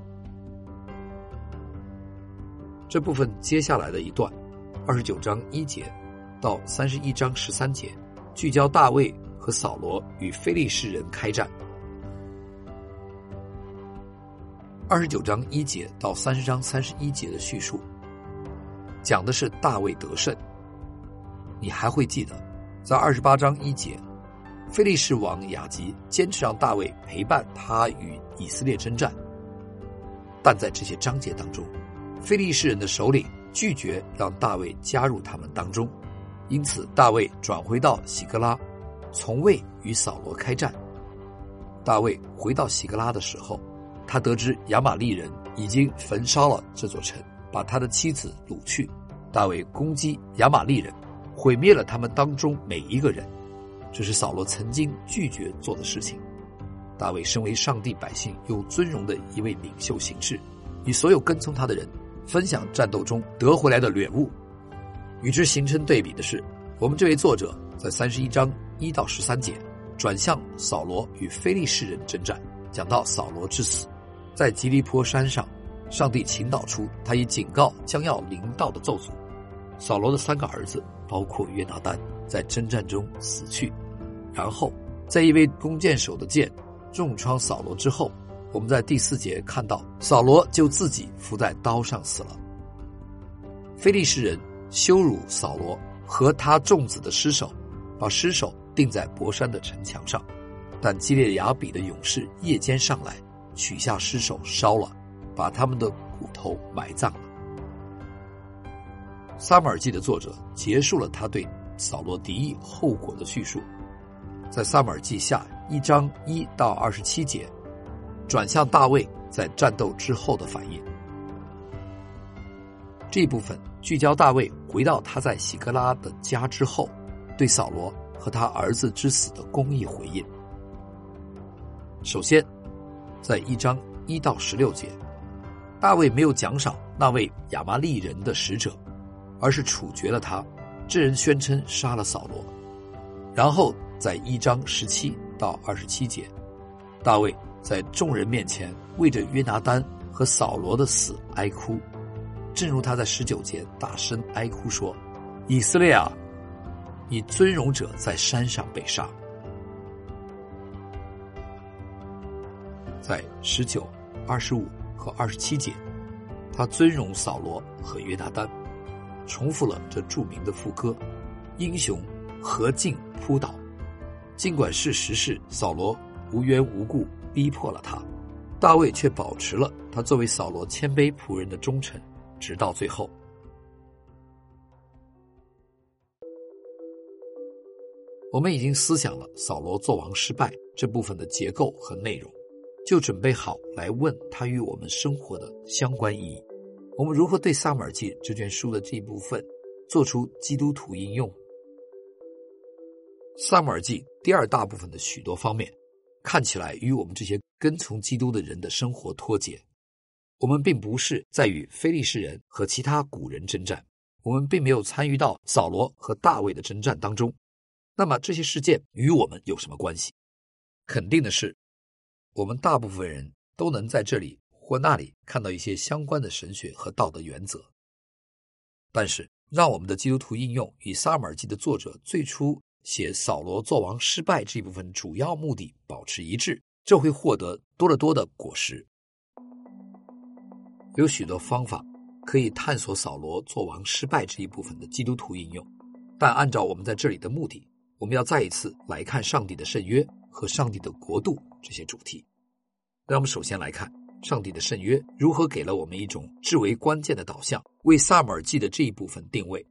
这部分接下来的一段29章1节到31章13节，聚焦大卫和扫罗与非利士人开战。29章1节到30章31节的叙述讲的是大卫得胜。你还会记得在28章1节，非利士王亚吉坚持让大卫陪伴他与以色列征战，但在这些章节当中，非利士人的首领拒绝让大卫加入他们当中，因此大卫转回到喜革拉，从未与扫罗开战。大卫回到喜革拉的时候，他得知亚玛利人已经焚烧了这座城，把他的妻子掳去。大卫攻击亚玛利人，毁灭了他们当中每一个人，这是扫罗曾经拒绝做的事情。大卫身为上帝百姓有尊荣的一位领袖行事，与所有跟从他的人分享战斗中得回来的掠物。与之形成对比的是，我们这位作者在31章1到13节转向扫罗与非利士人征战，讲到扫罗之死。在吉利坡山上，上帝倾倒出他以警告将要临到的咒诅。扫罗的3个儿子，包括约拿单，在征战中死去。然后在一位弓箭手的箭重创扫罗之后，我们在第4节看到扫罗就自己伏在刀上死了。非利士人羞辱扫罗和他众子的尸首，把尸首钉在伯山的城墙上，但基列雅比的勇士夜间上来，取下尸首烧了，把他们的骨头埋葬了。撒母耳记的作者结束了他对扫罗敌意后果的叙述，在撒母耳记下1章1到27节转向大卫在战斗之后的反应。这一部分聚焦大卫回到他在喜革拉的家之后，对扫罗和他儿子之死的公义回应。首先，在1章1到16节，大卫没有奖赏那位亚玛利人的使者，而是处决了他，这人宣称杀了扫罗。然后在1章17到27节，大卫在众人面前为着约拿单和扫罗的死哀哭，正如他在19节大声哀哭说，以色列啊，你尊荣者在山上被杀。在19、25和27节，他尊荣扫罗和约拿单，重复了这著名的副歌，英雄何进扑倒。尽管事实是扫罗无缘无故逼迫了他，大卫却保持了他作为扫罗谦卑仆人的忠诚，直到最后。我们已经思想了扫罗作王失败这部分的结构和内容，就准备好来问他与我们生活的相关意义。我们如何对撒母耳记这卷书的这一部分做出基督徒应用？撒母耳记第二大部分的许多方面看起来与我们这些跟从基督的人的生活脱节。我们并不是在与非利士人和其他古人征战，我们并没有参与到扫罗和大卫的征战当中， 那么这些事件与我们有什么关系？肯定的是，我们大部分人都能在这里或那里看到一些相关的神学和道德原则。但是让我们的基督徒应用与撒母耳记的作者最初写扫罗作王失败这部分主要目的保持一致，这会获得多得多的果实。有许多方法可以探索扫罗作王失败这一部分的基督徒应用，但按照我们在这里的目的，我们要再一次来看上帝的圣约和上帝的国度这些主题。让我们首先来看上帝的圣约如何给了我们一种至为关键的导向，为撒母耳记的这一部分定位。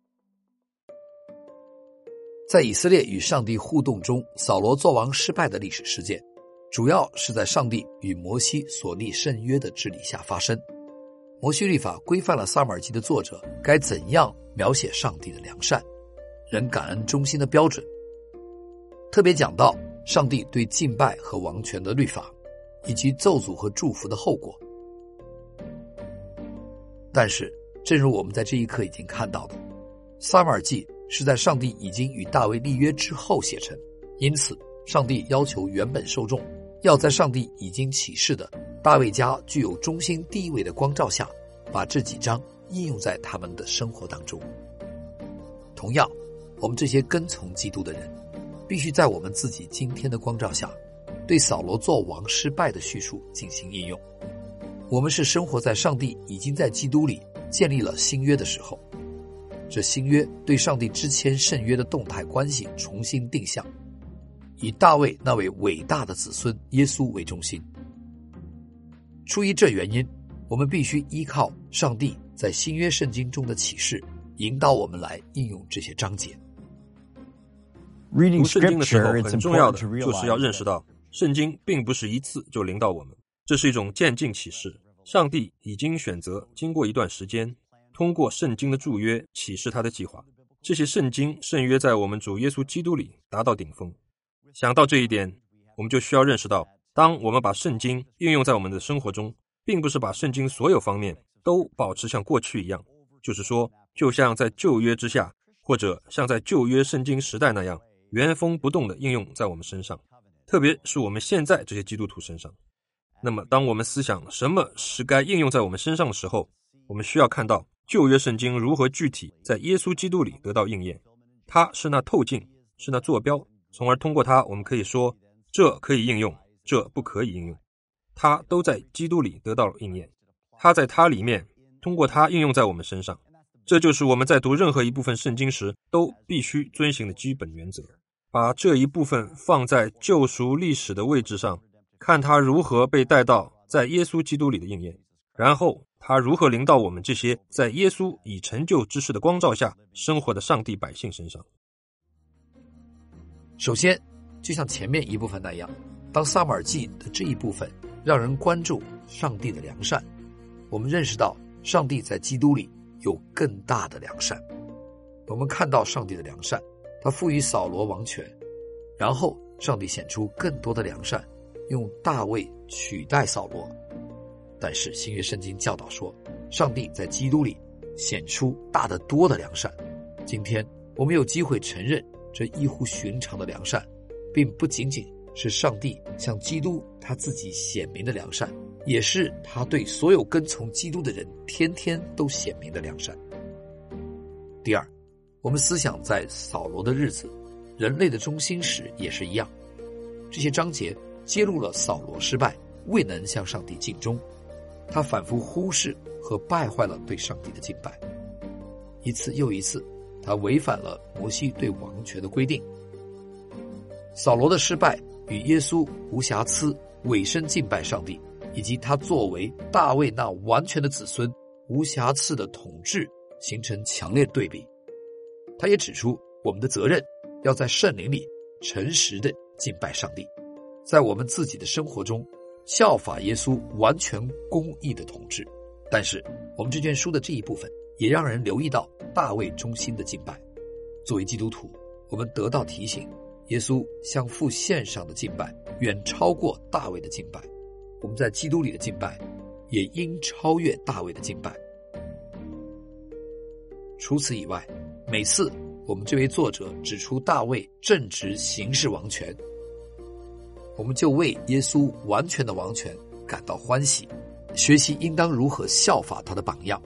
在以色列与上帝互动中，扫罗作王失败的历史事件主要是在上帝与摩西所立圣约的治理下发生。摩西律法规范了撒母耳记的作者该怎样描写上帝的良善、人感恩忠心的标准，特别讲到上帝对敬拜和王权的律法，以及咒诅和祝福的后果。但是正如我们在这一刻已经看到的，撒母耳记是在上帝已经与大卫立约之后写成，因此上帝要求原本受众要在上帝已经启示的大卫家具有中心地位的光照下，把这几章应用在他们的生活当中。同样，我们这些跟从基督的人必须在我们自己今天的光照下，对扫罗作王失败的叙述进行应用。我们是生活在上帝已经在基督里建立了新约的时候，这新约对上帝之前圣约的动态关系重新定向，以大卫那位伟大的子孙耶稣为中心。出于这原因，我们必须依靠上帝在新约圣经中的启示，引导我们来应用这些章节。 读圣经的时候，很重要的就是要认识到，圣经并不是一次就临到我们，这是一种渐进启示。上帝已经选择经过一段时间，通过圣经的注约启示他的计划。这些圣经圣约在我们主耶稣基督里达到顶峰。想到这一点，我们就需要认识到，当我们把圣经应用在我们的生活中，并不是把圣经所有方面都保持像过去一样，就是说，就像在旧约之下，或者像在旧约圣经时代那样原封不动地应用在我们身上，特别是我们现在这些基督徒身上。那么当我们思想什么是该应用在我们身上的时候，我们需要看到旧约圣经如何具体在耶稣基督里得到应验。它是那透镜，是那坐标，从而通过它我们可以说这可以应用，这不可以应用。它都在基督里得到了应验，它在它里面，通过它应用在我们身上。这就是我们在读任何一部分圣经时都必须遵行的基本原则。把这一部分放在救赎历史的位置上，看它如何被带到在耶稣基督里的应验，然后它如何临到我们这些在耶稣已成就之事的光照下生活的上帝百姓身上。 首先，就像前面一部分那样，当撒母耳记的这一部分让人关注上帝的良善，我们认识到上帝在基督里有更大的良善。我们看到上帝的良善，他赋予扫罗王权，然后上帝显出更多的良善，用大卫取代扫罗。但是新约圣经教导说，上帝在基督里显出大得多的良善。今天我们有机会承认这异乎寻常的良善，并不仅仅是上帝向基督他自己显明的良善，也是他对所有跟从基督的人天天都显明的良善。第二，我们思想在扫罗的日子，人类的中心史也是一样。这些章节揭露了扫罗失败，未能向上帝尽忠，他反复忽视和败坏了对上帝的敬拜。一次又一次，他违反了摩西对王权的规定。扫罗的失败与耶稣无瑕疵委身敬拜上帝，以及他作为大卫那完全的子孙无瑕疵的统治形成强烈对比。他也指出我们的责任要在圣灵里诚实地敬拜上帝，在我们自己的生活中效法耶稣完全公义的统治。但是我们这卷书的这一部分也让人留意到大卫中心的敬拜。作为基督徒，我们得到提醒，耶稣向父献上的敬拜远超过大卫的敬拜，我们在基督里的敬拜也应超越大卫的敬拜。除此以外，每次我们这位作者指出大卫正直行使王权，我们就为耶稣完全的王权感到欢喜，学习应当如何效法他的榜样。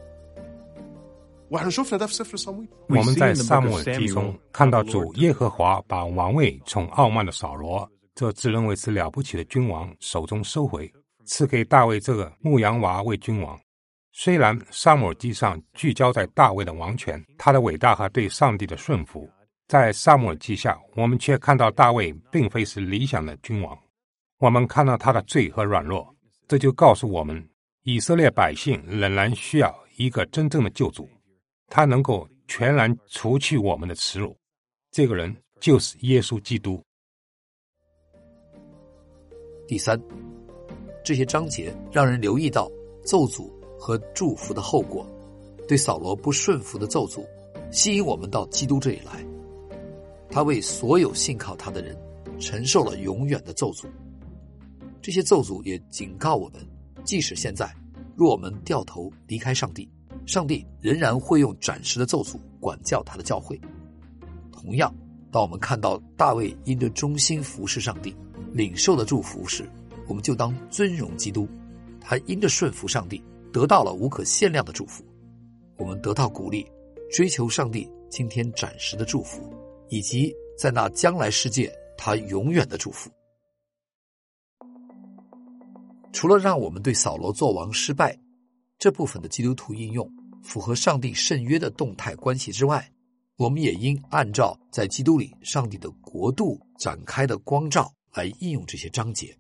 我们在撒母耳记中看到主耶和华把王位从傲慢的扫罗，这自认为是了不起的君王手中收回，赐给大卫这个牧羊娃为君王。虽然撒母耳记上聚焦在大卫的王权，他的伟大和对上帝的顺服，在撒母耳记下我们却看到大卫并非是理想的君王。我们看到他的罪和软弱，这就告诉我们以色列百姓仍然需要一个真正的救主，他能够全然除去我们的耻辱，这个人就是耶稣基督。 第三，这些章节让人留意到咒诅和祝福的后果，对扫罗不顺服的咒诅吸引我们到基督这里来，他为所有信靠他的人承受了永远的咒诅。这些咒诅也警告我们，即使现在若我们掉头离开上帝，上帝仍然会用暂时的咒诅管教他的教会。同样，当我们看到大卫因着忠心服侍上帝领受的祝福时，我们就当尊荣基督，他因着顺服上帝得到了无可限量的祝福。我们得到鼓励，追求上帝今天暂时的祝福，以及在那将来世界他永远的祝福。除了让我们对扫罗作王失败这部分的基督徒应用符合上帝圣约的动态关系之外，我们也应按照在基督里上帝的国度展开的光照来应用这些章节。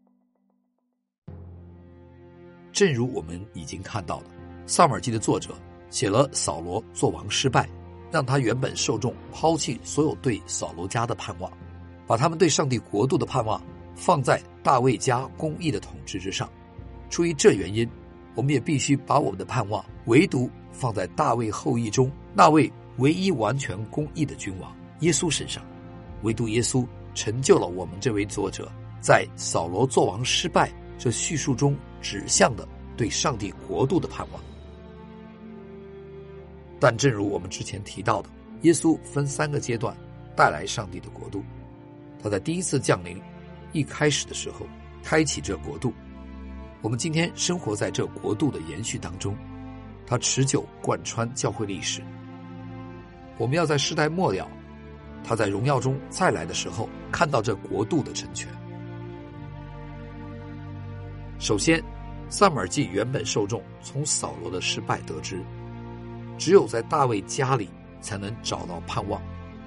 正如我们已经看到的，撒母耳记的作者写了扫罗作王失败，让他原本受众抛弃所有对扫罗家的盼望，把他们对上帝国度的盼望放在大卫家公义的统治之上。出于这原因，我们也必须把我们的盼望唯独放在大卫后裔中那位唯一完全公义的君王耶稣身上。唯独耶稣成就了我们这位作者在扫罗作王失败这叙述中指向的对上帝国度的盼望。但正如我们之前提到的，耶稣分3个阶段带来上帝的国度。他在第一次降临一开始的时候开启这国度，我们今天生活在这国度的延续当中，它持久贯穿教会历史。我们要在世代末了，他在荣耀中再来的时候看到这国度的成全。首先，撒母耳记原本受众从扫罗的失败得知，只有在大卫家里才能找到盼望。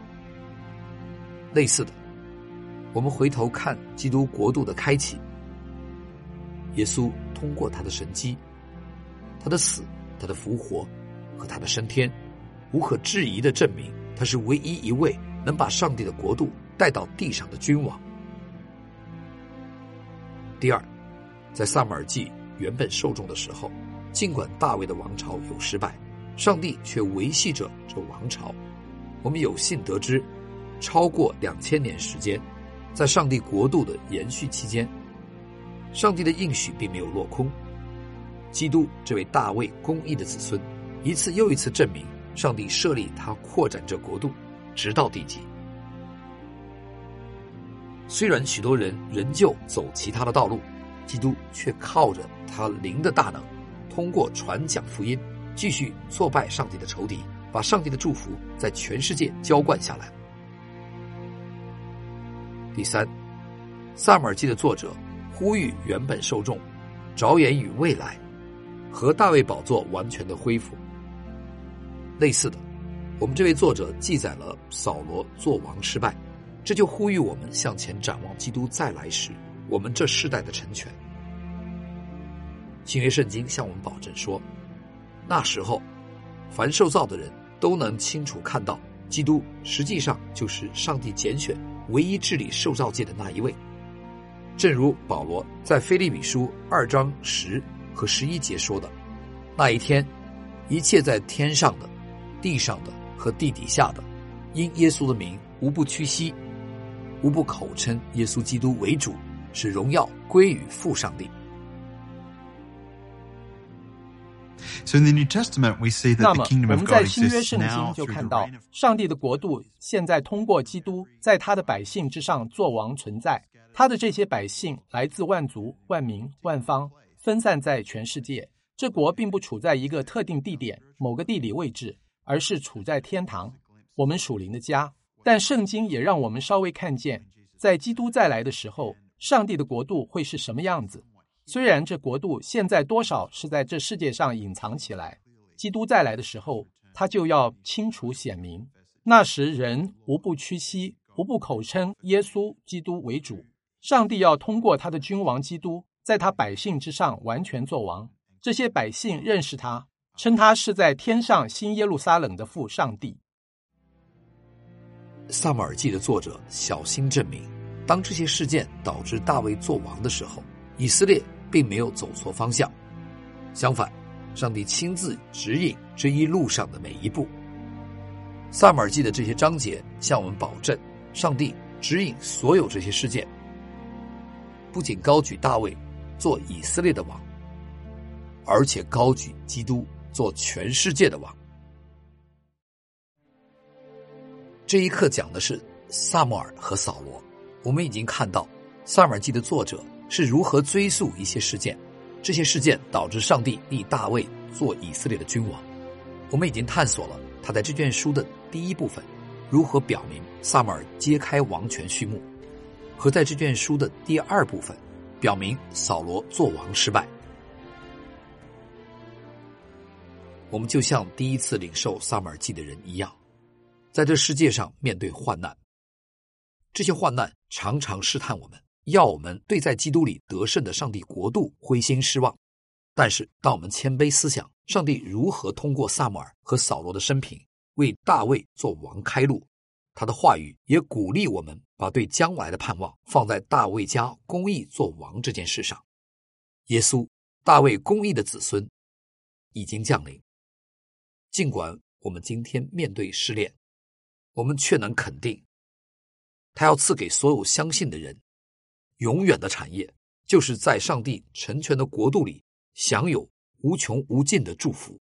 类似的，我们回头看基督国度的开启，耶稣通过他的神迹，他的死，他的复活和他的升天，无可置疑地证明他是唯一一位能把上帝的国度带到地上的君王。第二，在撒母耳记原本受众的时候，尽管大卫的王朝有失败，上帝却维系着这王朝。我们有幸得知，超过2000年时间，在上帝国度的延续期间，上帝的应许并没有落空。基督这位大卫公义的子孙，一次又一次证明上帝设立他扩展这国度，直到地极。虽然许多人仍旧走其他的道路，基督却靠着他灵的大能，通过传讲福音，继续挫败上帝的仇敌，把上帝的祝福在全世界浇灌下来。第三，撒母耳记的作者呼吁原本受众着眼于未来和大卫宝座完全的恢复。类似的，我们这位作者记载了扫罗作王失败，这就呼吁我们向前展望基督再来时我们这世代的成全。新约圣经向我们保证说，那时候凡受造的人都能清楚看到基督实际上就是上帝拣选唯一治理受造界的那一位。正如保罗在腓立比书2章10和11节说的，那一天一切在天上的、地上的和地底下的，因耶稣的名无不屈膝，无不口称耶稣基督为主，使荣耀归于父上帝。 那么我们在新约圣经就看到，上帝的国度现在通过基督在他的百姓之上作王存在，他的这些百姓来自万族、万民、万方，分散在全世界。这国并不处在一个特定地点、某个地理位置，而是处在天堂，我们属灵的家。但圣经也让我们稍微看见，在基督再来的时候，上帝的国度会是什么样子。虽然这国度现在多少是在这世界上隐藏起来，基督再来的时候，他就要清楚显明。那时人无不屈膝，无不口称耶稣基督为主。上帝要通过他的君王基督，在他百姓之上完全作王。这些百姓认识他，称他是在天上新耶路撒冷的父上帝。 撒母耳记的作者小心证明，当这些事件导致大卫作王的时候，以色列并没有走错方向，相反，上帝亲自指引这一路上的每一步。撒母耳记的这些章节向我们保证，上帝指引所有这些事件，不仅高举大卫做以色列的王，而且高举基督做全世界的王。这一课讲的是撒母耳和扫罗。我们已经看到撒母耳记的作者是如何追溯一些事件，这些事件导致上帝立大卫做以色列的君王。我们已经探索了他在这卷书的第一部分如何表明撒母耳揭开王权序幕，和在这卷书的第二部分表明扫罗做王失败。我们就像第一次领受撒母耳记的人一样，在这世界上面对患难，这些患难常常试探我们，要我们对在基督里得胜的上帝国度灰心失望。但是当我们谦卑思想上帝如何通过撒母耳和扫罗的生平为大卫做王开路，他的话语也鼓励我们把对将来的盼望放在大卫家公义做王这件事上。耶稣，大卫公义的子孙，已经降临。尽管我们今天面对试炼，我们却能肯定，他要赐给所有相信的人永远的产业，就是在上帝成全的国度里享有无穷无尽的祝福。